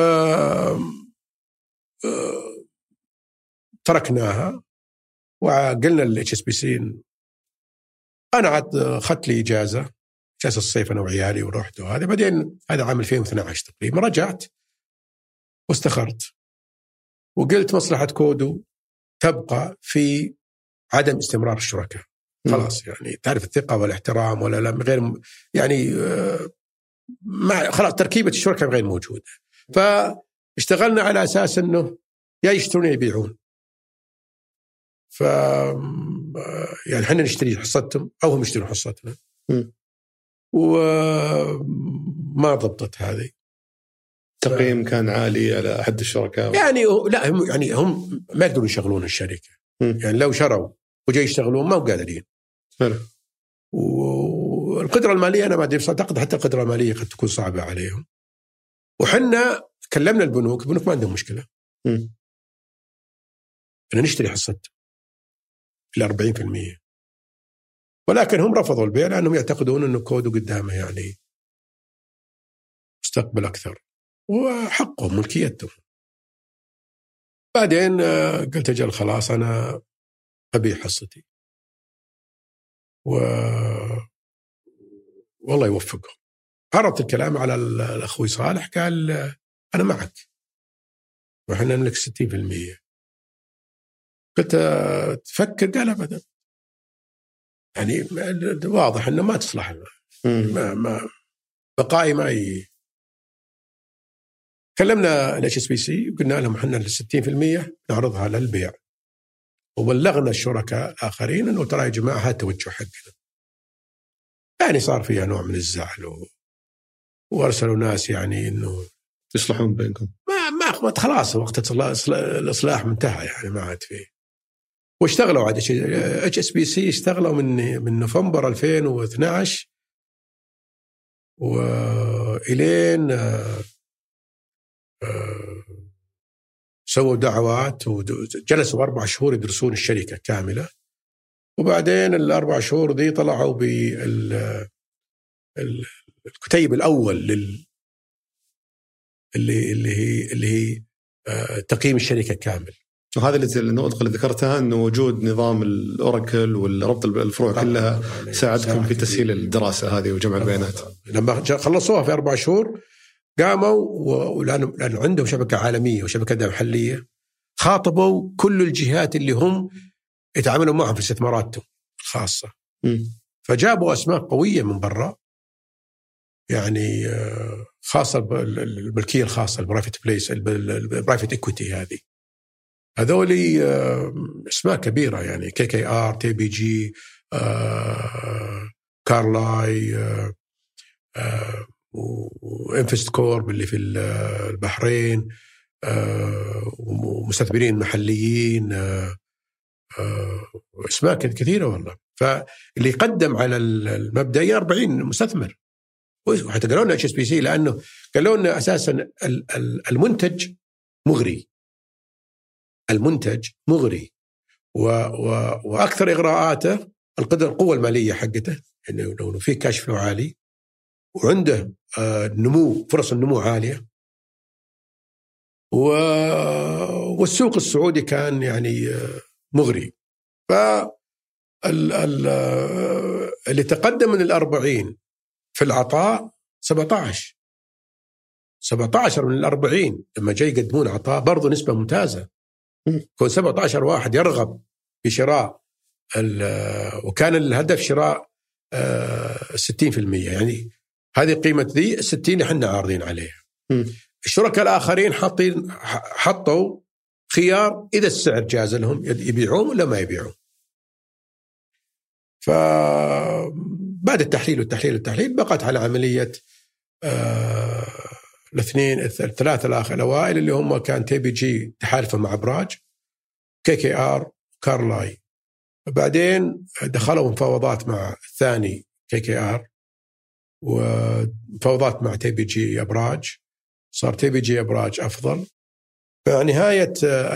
B: تركناها وقلنا للHSBC. أنا عاد أخذت لي إجازة الصيف أنا وعيالي ورحت، وهذا بعدين هذا عام 2012 تقريبا رجعت واستخرت وقلت مصلحة كودو تبقى في عدم استمرار الشركاء. خلاص يعني تعرف الثقة والاحترام ولا لا غير يعني ما خلاص تركيبة الشركاء غير موجودة. فاشتغلنا على أساس أنه يا يشترون يبيعون. يعني حنا نشتري حصتهم أو هم يشترون حصتنا. وما ضبطت هذه.
A: تقييم كان عالي على أحد الشركاء
B: يعني لا هم ما يقدرون يشغلون الشركة. يعني لو شروا وجاي يشتغلون ما هو قادرين. والقدرة المالية أنا ما أدري، أعتقد حتى القدرة المالية قد تكون صعبة عليهم. وحنا كلمنا البنوك ما عندهم مشكلة أن نشتري حصتهم إلى 40%، ولكن هم رفضوا البيع لأنهم يعتقدون أنه كودو قدامه يعني مستقبل أكثر، وحقهم ملكيتهم. بعدين قلت أجل خلاص أنا أبيع حصتي، والله يوفقهم. عرضت الكلام على الأخوي صالح، قال أنا معك وإحنا نملك 60%. قلت تفكر؟ قال أبدا، يعني واضح أنه ما تصلح ما بقائي ما كلمنا الHSBC وقلنا لهم احنا 60% نعرضها للبيع، وبلغنا الشركاء الآخرين أنه ترى يا جماعة هذا التوجه حقنا. يعني صار فيها نوع من الزعل وارسلوا ناس يعني أنه
A: يصلحون بينكم.
B: ما خلاص وقت الإصلاح منتهى يعني ما عاد فيه. واشتغلوا عاد HSBC اشتغلوا من نوفمبر 2012 وإلين سووا دعوات وجلسوا 4 شهور يدرسون الشركة كاملة. وبعدين ال4 شهور دي طلعوا بالكتيب الأول اللي هي تقييم الشركة كامل.
A: وهذا النقطة اللي ذكرتها أنه وجود نظام الأوراكل والربط الفروع كلها ساعدكم في تسهيل الدراسة هذه وجمع البيانات.
B: لما خلصوها في 4 شهور قاموا ولأنه عندهم شبكة عالمية وشبكة محلية خاطبوا كل الجهات اللي هم يتعاملوا معهم في استثماراتهم الخاصة. فجابوا أسماء قوية من برا، يعني خاصة الملكية الخاصة البرايفت بليس البرايفت إكويتي، هذولي اسماء كبيرة يعني KKR TPG كارلاي وإنفست كورب اللي في البحرين ومستثمرين محليين، اسماء كثيرة والله. فاللي قدم على المبدئي 40 مستثمر، وحتى قالوا لنا HSBC لأنه قالوا لنا أساسا المنتج مغري وأكثر إغراءاته القوة المالية حقته، إنه لو فيه كاش فلو عالي وعنده فرص النمو عالية، والسوق السعودي كان يعني مغري. اللي تقدم من 40 في العطاء 17 من 40 لما جاي يقدمون عطاء برضو نسبة ممتازة. كون 17 واحد يرغب بشراء وكان الهدف شراء 60%، يعني هذه قيمة ذي 60 احنا عارضين عليها. الشركاء الآخرين حطوا خيار إذا السعر جاز لهم يبيعون ولا ما يبيعون. فبعد التحليل بقت على عملية الثلاثة الأوائل اللي هم كان TPG تحالفه مع أبراج، KKR كارلاي، وبعدين دخلوا مفاوضات مع الثاني KKR ومفاوضات مع TPG أبراج، صار TPG أبراج أفضل. فنهاية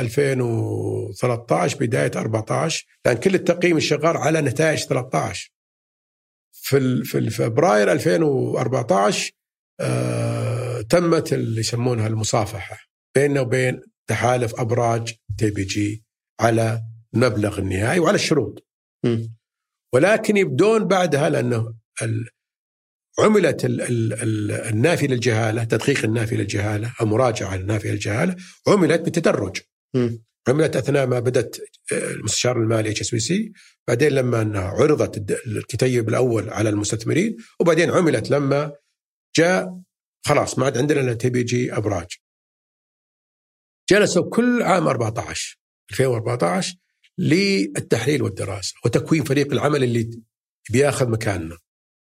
B: 2013 بداية 14 لأن كل التقييم الشغال على نتائج 13. في فبراير 2014 تمت اللي يسمونها المصافحة بيننا وبين تحالف أبراج TPG على المبلغ النهائي وعلى الشروط. ولكن يبدون بعدها لأنه عملت النافي للجهالة، تدقيق النافي للجهالة أو مراجعة النافي للجهالة عملت بالتدرج. عملت أثناء ما بدت المستشار المالي HSBC، بعدين لما عرضت الكتيب الأول على المستثمرين، وبعدين عملت لما جاء خلاص ما عاد عندنا إلا TPG أبراج. جلسوا كل عام 2014 للتحليل والدراسة وتكوين فريق العمل اللي بياخذ مكاننا.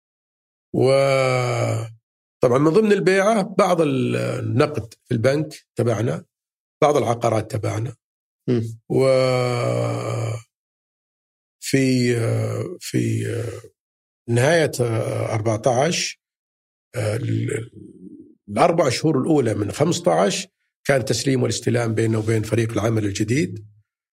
B: وطبعا من ضمن البيعة بعض النقد في البنك تبعنا، بعض العقارات تبعنا، وفي نهاية 14 ال4 شهور الأولى من 15 كان تسليم والاستلام بيننا وبين فريق العمل الجديد.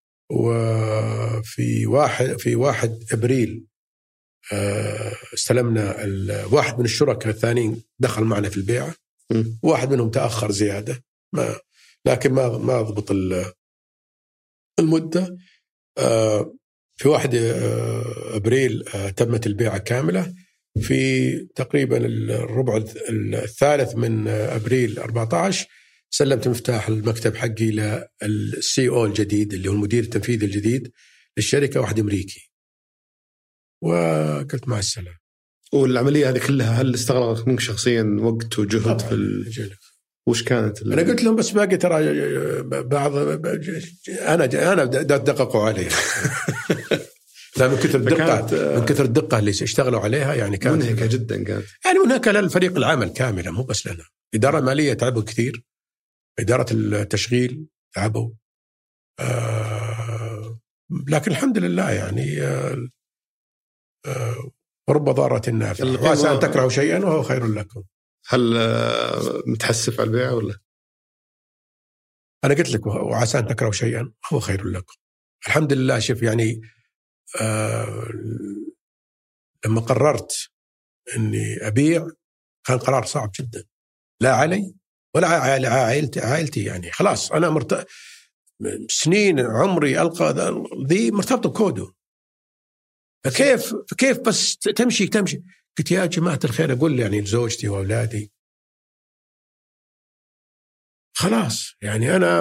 B: وفي 1 أبريل استلمنا واحد من الشركاء الثانيين دخل معنا في البيعة، واحد منهم تأخر زيادة لكن ما ضبط المدة. في 1 أبريل تمت البيعة كاملة. في تقريبا الربع الثالث من أبريل 14 سلمت مفتاح المكتب حقي للCO الجديد اللي هو المدير التنفيذي الجديد للشركة، واحد أمريكي، وقلت مع السلامة.
A: والعملية هذه كلها هل استغرقت منك شخصيا وقت وجهد في وش كانت
B: أنا قلت لهم بس باقي ترى بعض أنا دققوا عليه لا من كثر الدقة اللي اشتغلوا عليها، يعني كانت
A: منهكة جدا. كانت
B: يعني منهكة للفريق العمل كاملا، مو بس لنا. إدارة مالية تعبوا كثير، إدارة التشغيل تعبوا، لكن الحمد لله يعني رب ضارة نافعة، وعسى أن تكرهوا شيئا وهو خير لكم.
A: هل متحسف على البيع ولا؟
B: أنا قلت لك وعسى أن تكرهوا شيئا وهو خير لكم. الحمد لله. شوف يعني لما قررت أني أبيع كان قرار صعب جدا، لا علي ولا على عائلتي. يعني خلاص أنا سنين عمري ألقى ذي مرتبطة بكودو. فكيف بس تمشي. قلت يا جماعة الخير، أقول يعني لزوجتي وأولادي خلاص، يعني أنا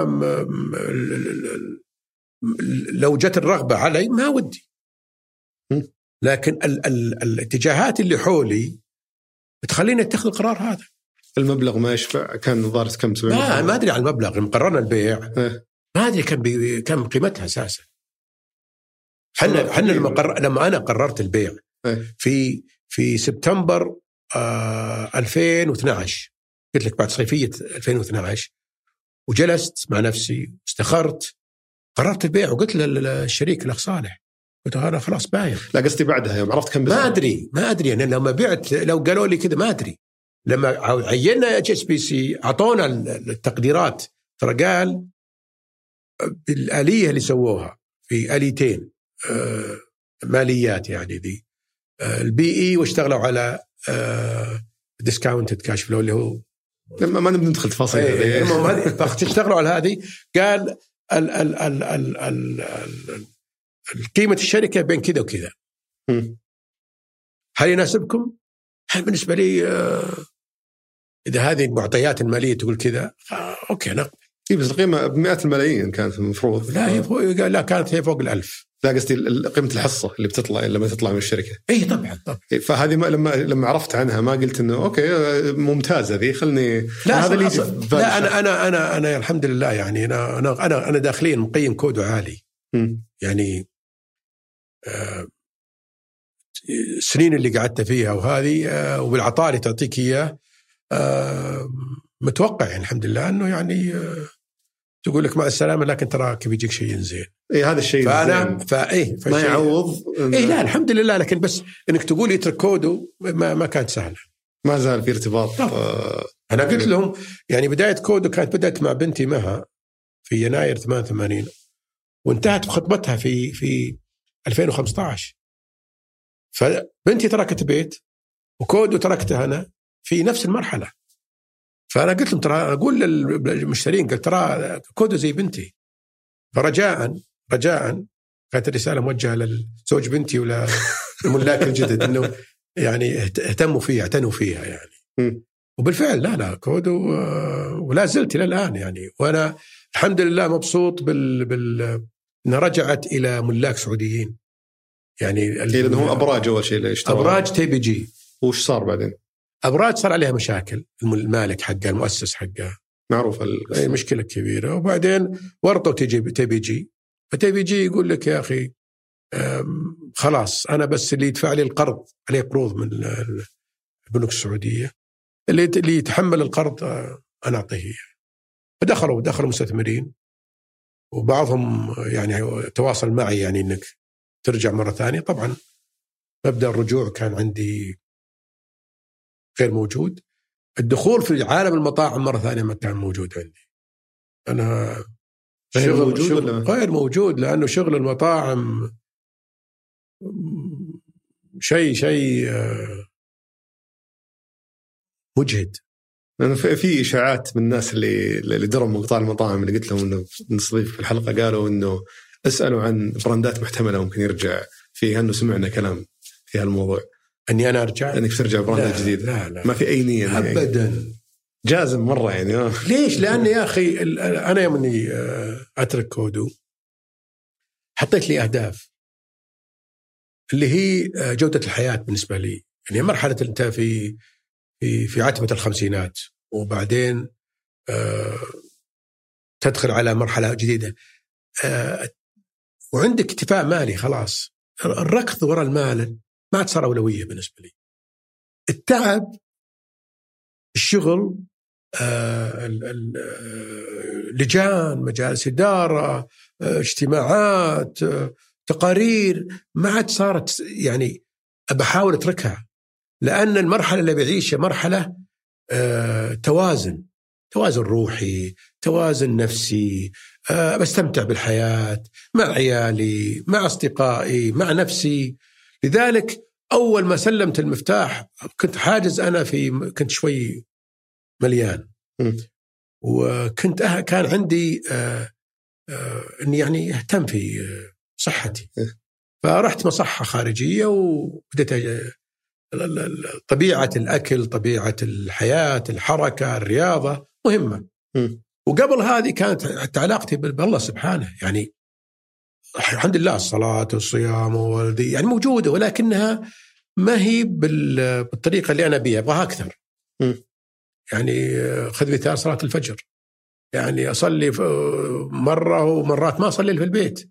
B: لو جت الرغبة علي ما ودي، لكن الاتجاهات اللي حولي بتخليني اتخذ القرار هذا.
A: المبلغ ما يشفع، كان ضارس كم؟
B: ما أدري عن المبلغ. لما قررنا البيع ما أدري كم قيمتها أساسا. حنا لما أنا قررت البيع في سبتمبر 2012، قلت لك بعد صيفية 2012، وجلست مع نفسي استخرت، قررت البيع، وقلت للشريك الأخ صالح، قلت أنا خلاص بايع.
A: لا قصدي بعدها يوم عرفت كم بس.
B: ما أدري أنا لما بعت، لو قالوا لي كذا ما أدري. لما عينا HSBC أعطونا التقديرات، ترى قال بالآلية اللي سووها في آليتين ماليات، يعني دي الBE، واشتغلوا على discounted cash flow اللي هو
A: ما نبي ندخل تفاصيل هذه.
B: تشتغلوا على هذه. قال قيمة الشركة بين كذا وكذا، هل يناسبكم؟ هل بالنسبة لي إذا هذه المعطيات المالية تقول كذا أوكي نقبل.
A: بس القيمة بمئات الملايين كانت المفروض.
B: لا كانت هي فوق 1000.
A: لا قصدي قيمة الحصة اللي بتطلع لما تطلع من الشركة.
B: إيه طبعا.
A: فهذه لما عرفت عنها ما قلت إنه أوكي ممتازة ذي خلني.
B: لا هذا اللي لا أنا الحمد لله، يعني أنا داخليا مقيم كودو عالي. يعني السنين اللي قعدت فيها وهذه وبالعطاء اللي تعطيك إياه، متوقع يعني الحمد لله أنه يعني تقول لك مع السلامة، لكن تراك بيجيك شيء زين.
A: هذا الشيء
B: فأنا
A: ما يعوض.
B: لا الحمد لله، لكن بس إنك تقول يترك كودو ما كانت سهلة.
A: ما زال في ارتباط.
B: أنا قلت لهم يعني بداية كودو كانت بدأت مع بنتي مها في يناير 88، وانتهت بخطبتها في 2015. فبنتي تركت بيت، وكودو تركتها أنا في نفس المرحلة. فأنا قلت لهم ترى، أقول للمشترين، قلت ترى كودو زي بنتي. فرجاء كانت الرسالة موجهة لزوج بنتي ولا الملاك الجدد، إنه يعني اهتموا فيها، اعتنوا فيها يعني. وبالفعل لا كودو ولا زلت إلى الآن يعني. وأنا الحمد لله مبسوط إنها رجعت إلى ملاك سعوديين يعني.
A: لأنه هو أبراج أول شيء اللي اشترى،
B: أبراج TPG.
A: وش صار بعدين؟
B: أبراج صار عليها مشاكل، المالك حقه، المؤسس حقه
A: معروف
B: مشكلة كبيرة. وبعدين ورطوا TPG. ف-TPG يقول لك يا أخي خلاص، أنا بس اللي يدفع لي القرض، عليه قروض من البنوك السعودية، اللي يتحمل القرض أنا أعطيه. فدخلوا مستثمرين، وبعضهم يعني تواصل معي يعني إنك ترجع مرة ثانية. طبعا مبدأ الرجوع كان عندي غير موجود. الدخول في عالم المطاعم مرة ثانية ما كان موجود عندي. أنا شغل غير موجود، لأنه شغل المطاعم شيء مجهد.
A: لأنه في إشاعات من الناس اللي دروا من قطاع المطاعم، اللي قلت لهم إنه نستضيف في الحلقة، قالوا إنه اسألوا عن براندات محتملة ممكن يرجع فيها، إنه سمعنا كلام في هالموضوع.
B: أني أنا أرجع؟
A: أنك ترجع براندات جديدة؟ لا. ما في أي نية
B: أبدا.
A: جازم مرة يعني.
B: ليش؟ لأني يا أخي أنا يوم أني أترك كودو حطيت لي أهداف اللي هي جودة الحياة بالنسبة لي. يعني مرحلة أنت في عتبة الخمسينات، وبعدين تدخل على مرحلة جديدة، وعندك اكتفاء مالي خلاص. الركض وراء المال ما عاد صار أولوية بالنسبة لي. التعب، الشغل، لجان، مجالس إدارة، اجتماعات، تقارير، ما عاد صارت يعني بحاول أتركها. لأن المرحلة اللي بعيشها مرحلة توازن روحي، توازن نفسي، بستمتع بالحياة مع عيالي، مع أصدقائي، مع نفسي. لذلك أول ما سلمت المفتاح كنت حاجز، أنا كنت شوي مليان، وكنت كان عندي اني يعني اهتم في صحتي. فرحت مصحة خارجية وبدأت طبيعة الأكل، طبيعة الحياة، الحركة، الرياضة مهمة. وقبل هذه كانت حتى علاقتي بالله سبحانه، يعني الحمد لله الصلاة والصيام يعني موجودة، ولكنها ما هي بالطريقة اللي أنا بيها، أبغاها أكثر. يعني خذ مثال صلاة الفجر، يعني أصلي مرة ومرات ما أصلي في البيت،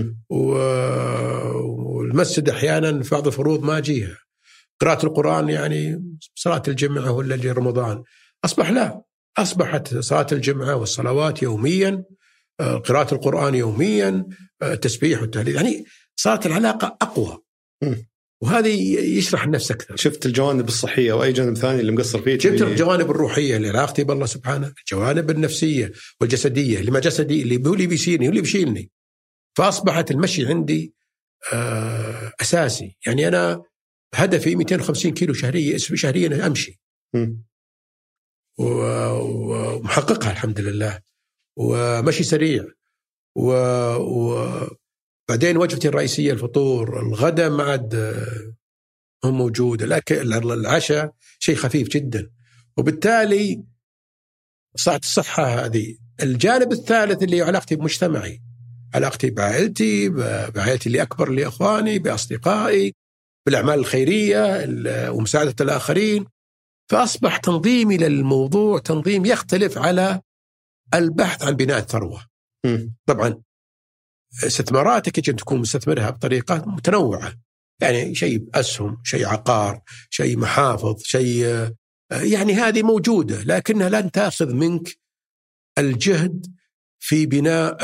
B: والمسجد أحيانا في بعض الفروض ما أجيها. قراءة القرآن يعني صلاة الجمعة ولا اللي رمضان أصبحت صلاة الجمعة والصلوات يوميا، قراءة القرآن يوميا، التسبيح والتهليل، يعني صارت العلاقة أقوى. وهذا يشرح النفس أكثر.
A: شفت الجوانب الصحية وأي جانب ثاني اللي مقصر فيه؟
B: شفت الجوانب الروحية اللي علاقتي بالله سبحانه، الجوانب النفسية والجسدية اللي ما جسدي، اللي هو اللي بيشيلني واللي بيشيلني. فأصبحت المشي عندي أساسي. يعني أنا هدفي 250 كيلو شهريا أمشي، ومحققها الحمد لله، ومشي سريع. وبعدين وجبتي الرئيسية الفطور، الغداء ما عاد هم موجود، العشاء شيء خفيف جدا. وبالتالي صحت الصحة هذه. الجانب الثالث اللي علاقتي بمجتمعي، علاقتي بعائلتي اللي أكبر، لأخواني، بأصدقائي، بالأعمال الخيرية ومساعدة الآخرين. فأصبح تنظيمي للموضوع تنظيم يختلف على البحث عن بناء الثروة. طبعا استثماراتك يجب أن تكون مستثمرها بطريقة متنوعة، يعني شيء أسهم، شيء عقار، شيء محافظ، شيء يعني هذه موجودة، لكنها لن تأخذ منك الجهد في بناء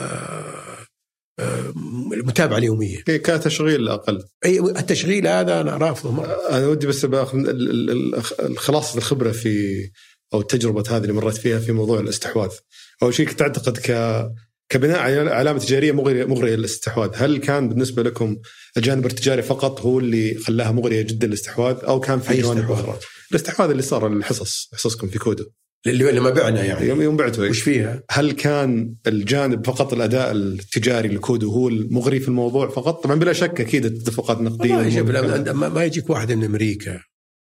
B: المتابعة اليومية
A: كتشغيل أقل.
B: أي التشغيل هذا أنا رافضه.
A: أنا ودي بس بأخذ خلاصة الخبرة في أو التجربة هذه اللي مرت فيها في موضوع الاستحواذ. أول شيء تعتقد كبناء علامة تجارية مغرية للاستحواذ، هل كان بالنسبة لكم الجانب التجاري فقط هو اللي خلاها مغرية جدا للاستحواذ، أو كان في جوانب أخرى؟ الاستحواذ اللي صار الحصص، حصصكم في كودو
B: اللي ما بعنا، يعني
A: يوم بعتوا
B: وش فيها؟
A: هل كان الجانب فقط الأداء التجاري لكودو هو المغري في الموضوع فقط؟ طبعا بلا شك أكيد الاتفاقات النقدية.
B: ما يجيك واحد من أمريكا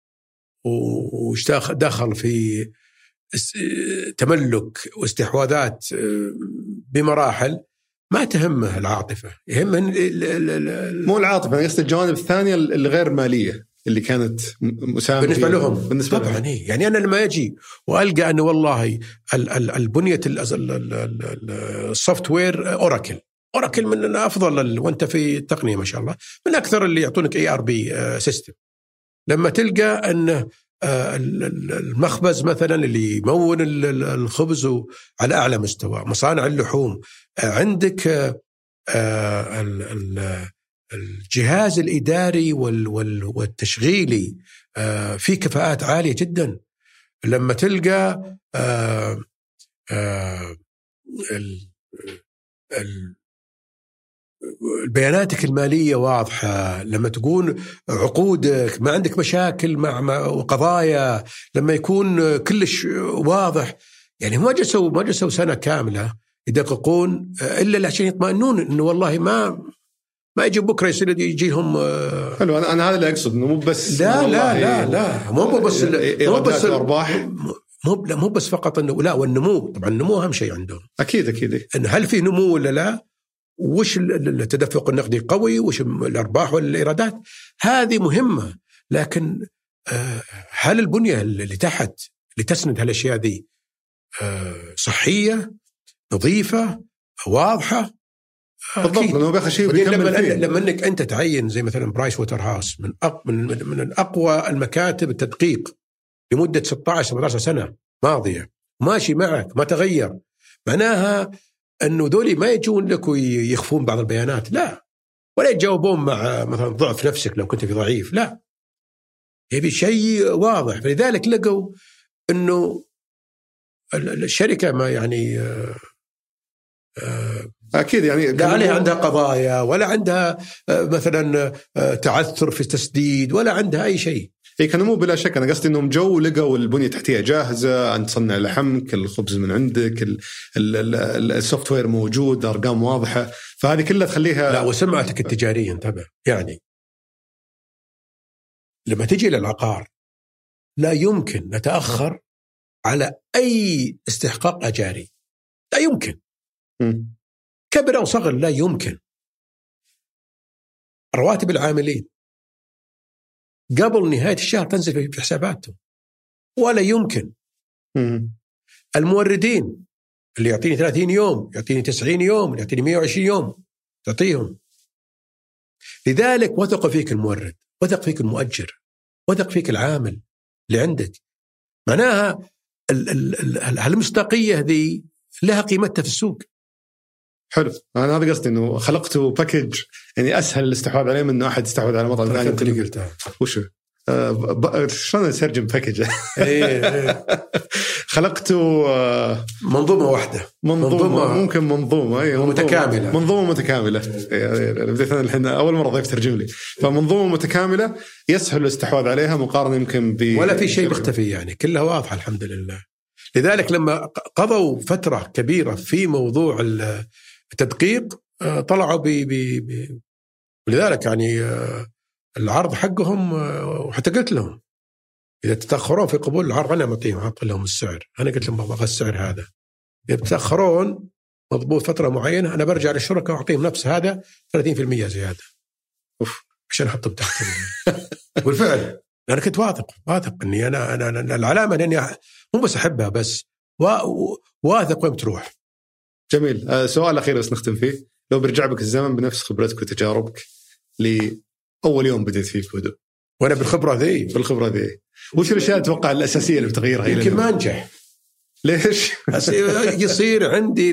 B: ودخل في تملك واستحواذات بمراحل، ما تهمه العاطفة، يهمه
A: مو العاطفة، أنا قصدي الجوانب الثانية اللي غير مالية اللي كانت مساهمة
B: بالنسبة لهم. طبعا يعني أنا لما يجي وألقى أنه والله البنية السوفت وير أوراكل من أفضل، وأنت في التقنية ما شاء الله من أكثر اللي يعطونك ERP سيستم، لما تلقى أن المخبز مثلا اللي يمون الخبز على أعلى مستوى، مصانع اللحوم، عندك الجهاز الإداري والتشغيلي في كفاءات عالية جدا، لما تلقى بياناتك المالية واضحة، لما تكون عقودك ما عندك مشاكل مع قضايا، لما يكون كلش واضح. يعني ما جلسوا سنة كاملة يدققون إلا عشان يطمئنون إنه والله ما يجي بكرة يجيهم.
A: حلو، أنا هذا اللي أقصد، إنه مو بس
B: لا مو بس
A: الأرباح،
B: مو بس فقط إنه لا، والنمو طبعا النمو أهم شيء عندهم.
A: أكيد
B: إن هل في نمو ولا لا، وش التدفق النقدي قوي، وش الأرباح والإيرادات، هذه مهمة. لكن هل البنية اللي تحت اللي تسند هالأشياء دي صحية، نظيفة، واضحة؟
A: بالضبط، لأنه بأخر شيء
B: لما أنك أنت تعين زي مثلا برايس ووتر هاوس من أقوى المكاتب التدقيق لمدة 16-17 سنة ماضية، ماشي معك ما تغير، معناها أنه ذولي ما يجون لك ويخفون بعض البيانات، لا، ولا يتجاوبون مع مثلا ضعف نفسك لو كنت في ضعيف، لا، يبي شيء واضح. فلذلك لقوا أنه الشركة ما يعني
A: أكيد يعني
B: لا عليها عندها قضايا، ولا عندها مثلا تعثر في التسديد، ولا عندها أي شيء.
A: اي كان مو بلا شك. انا قصدي انهم جو لقوا البنيه التحتيه جاهزه، انت تصنع لحمك، الخبز من عندك، السوفت وير موجود، ارقام واضحه، فهذه كلها تخليها.
B: لا وسمعتك التجاريه انتبه، يعني لما تجي للعقار لا يمكن نتاخر على اي استحقاق اجاري، لا يمكن. كبر او صغر لا يمكن. رواتب العاملين قبل نهاية الشهر تنزل في حساباتهم، ولا يمكن. الموردين اللي يعطيني 30 يوم، يعطيني 90 يوم، يعطيني 120 يوم تعطيهم. لذلك وثق فيك المورد، وثق فيك المؤجر، وثق فيك العامل اللي عندك. معناها المصداقية ذي لها قيمتها في السوق.
A: حلو. أنا هذا قصدي إنه خلقته باكج يعني أسهل الاستحواذ عليه من إنه أحد يستحوذ على مطعم ثاني.
B: أنت اللي قلتها.
A: وشو؟ شلون نترجم باكج؟ خلقته
B: منظومة واحدة.
A: منظومة ممكن منظومة
B: متكاملة.
A: منظومة متكاملة. بديت أنا الحين أول مرة ضيف ترجم لي. فمنظومة متكاملة يسهل الاستحواذ عليها مقارنة يمكن
B: ولا في شيء مختفي، يعني كلها واضحة الحمد لله. لذلك لما قضوا فترة كبيرة في موضوع التدقيق طلعوا ولذلك يعني العرض حقهم، وحتى قلت لهم إذا تتأخرون في قبول العرض أنا معطيهم، أعطي لهم السعر. أنا قلت لهم أبغى السعر هذا. إذا تتأخرون مضبوط فترة معينة أنا برجع للشركة وأعطيهم نفس هذا 30% زيادة عشان أحطهم تحت. والفعل أنا كنت واثق إني أنا العلامة لأني مو بس أحبها بس واثق وين بتروح.
A: جميل. سؤال أخير بس نختم فيه، لو برجع بك الزمن بنفس خبرتك وتجاربك لأول يوم بديت فيه كودو،
B: وأنا بالخبرة ذي
A: وش الأشياء أتوقع الأساسية اللي بتغيرها؟
B: يمكن ما أنجح.
A: ليش؟
B: يصير عندي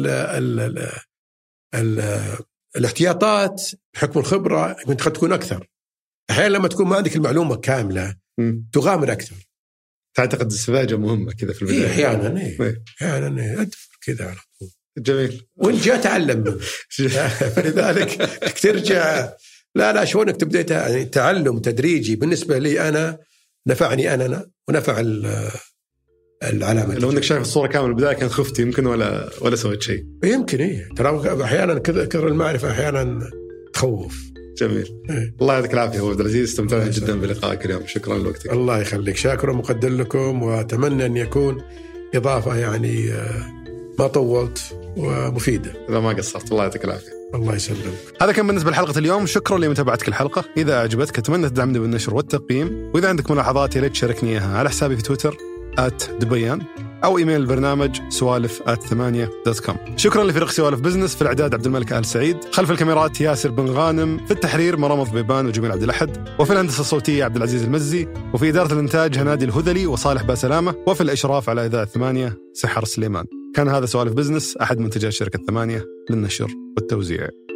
B: الاحتياطات بحكم الخبرة كنت قد تكون أكثر. أحيانا لما تكون ما عندك المعلومة كاملة تغامر أكثر.
A: تعتقد السذاجة مهمة كذا في البداية؟
B: أحيانا أدفر كذا على طول.
A: جميل.
B: وإن جاء تعلم منه. فلذلك ترجع لا شلونك تبدأ يعني تعلم تدريجي. بالنسبة لي أنا نفعني أنا ونفع العلامة.
A: لو انك شايف الصورة كاملة البداية كان خفت يمكن ولا سويت شيء.
B: يمكن ترى احيانا كثر المعرفة احيانا تخوف.
A: جميل. الله يعطيك العافية أبو عبد العزيز، استمتعنا جدا بلقائك اليوم. شكرا لوقتك.
B: الله يخليك. شاكر ومقدر لكم، واتمنى ان يكون اضافة يعني ما طولت ومفيدة.
A: إذا ما قصرت. الله يعطيك العافية.
B: الله يسلمك.
A: هذا كان بالنسبة لحلقة اليوم. شكرا لمتابعتك الحلقة. إذا أعجبتك أتمنى تدعمني بالنشر والتقييم، وإذا عندك ملاحظات يا ريت تشاركني إياها على حسابي في تويتر @دبيان أو إيميل البرنامج سوالف@8.com. شكرا لفريق سوالف بزنس، في الإعداد عبد الملك آل سعيد، خلف الكاميرات ياسر بن غانم، في التحرير مرام ضبيبان وجميل عبد الأحد، وفي الهندسة الصوتية عبد العزيز المزي، وفي إدارة الإنتاج هنادي الهذلي وصالح باسلامة، وفي الإشراف على إذاعة 8 سحر سليمان. كان هذا سوالف بزنس، أحد منتجات شركة 8 للنشر والتوزيع.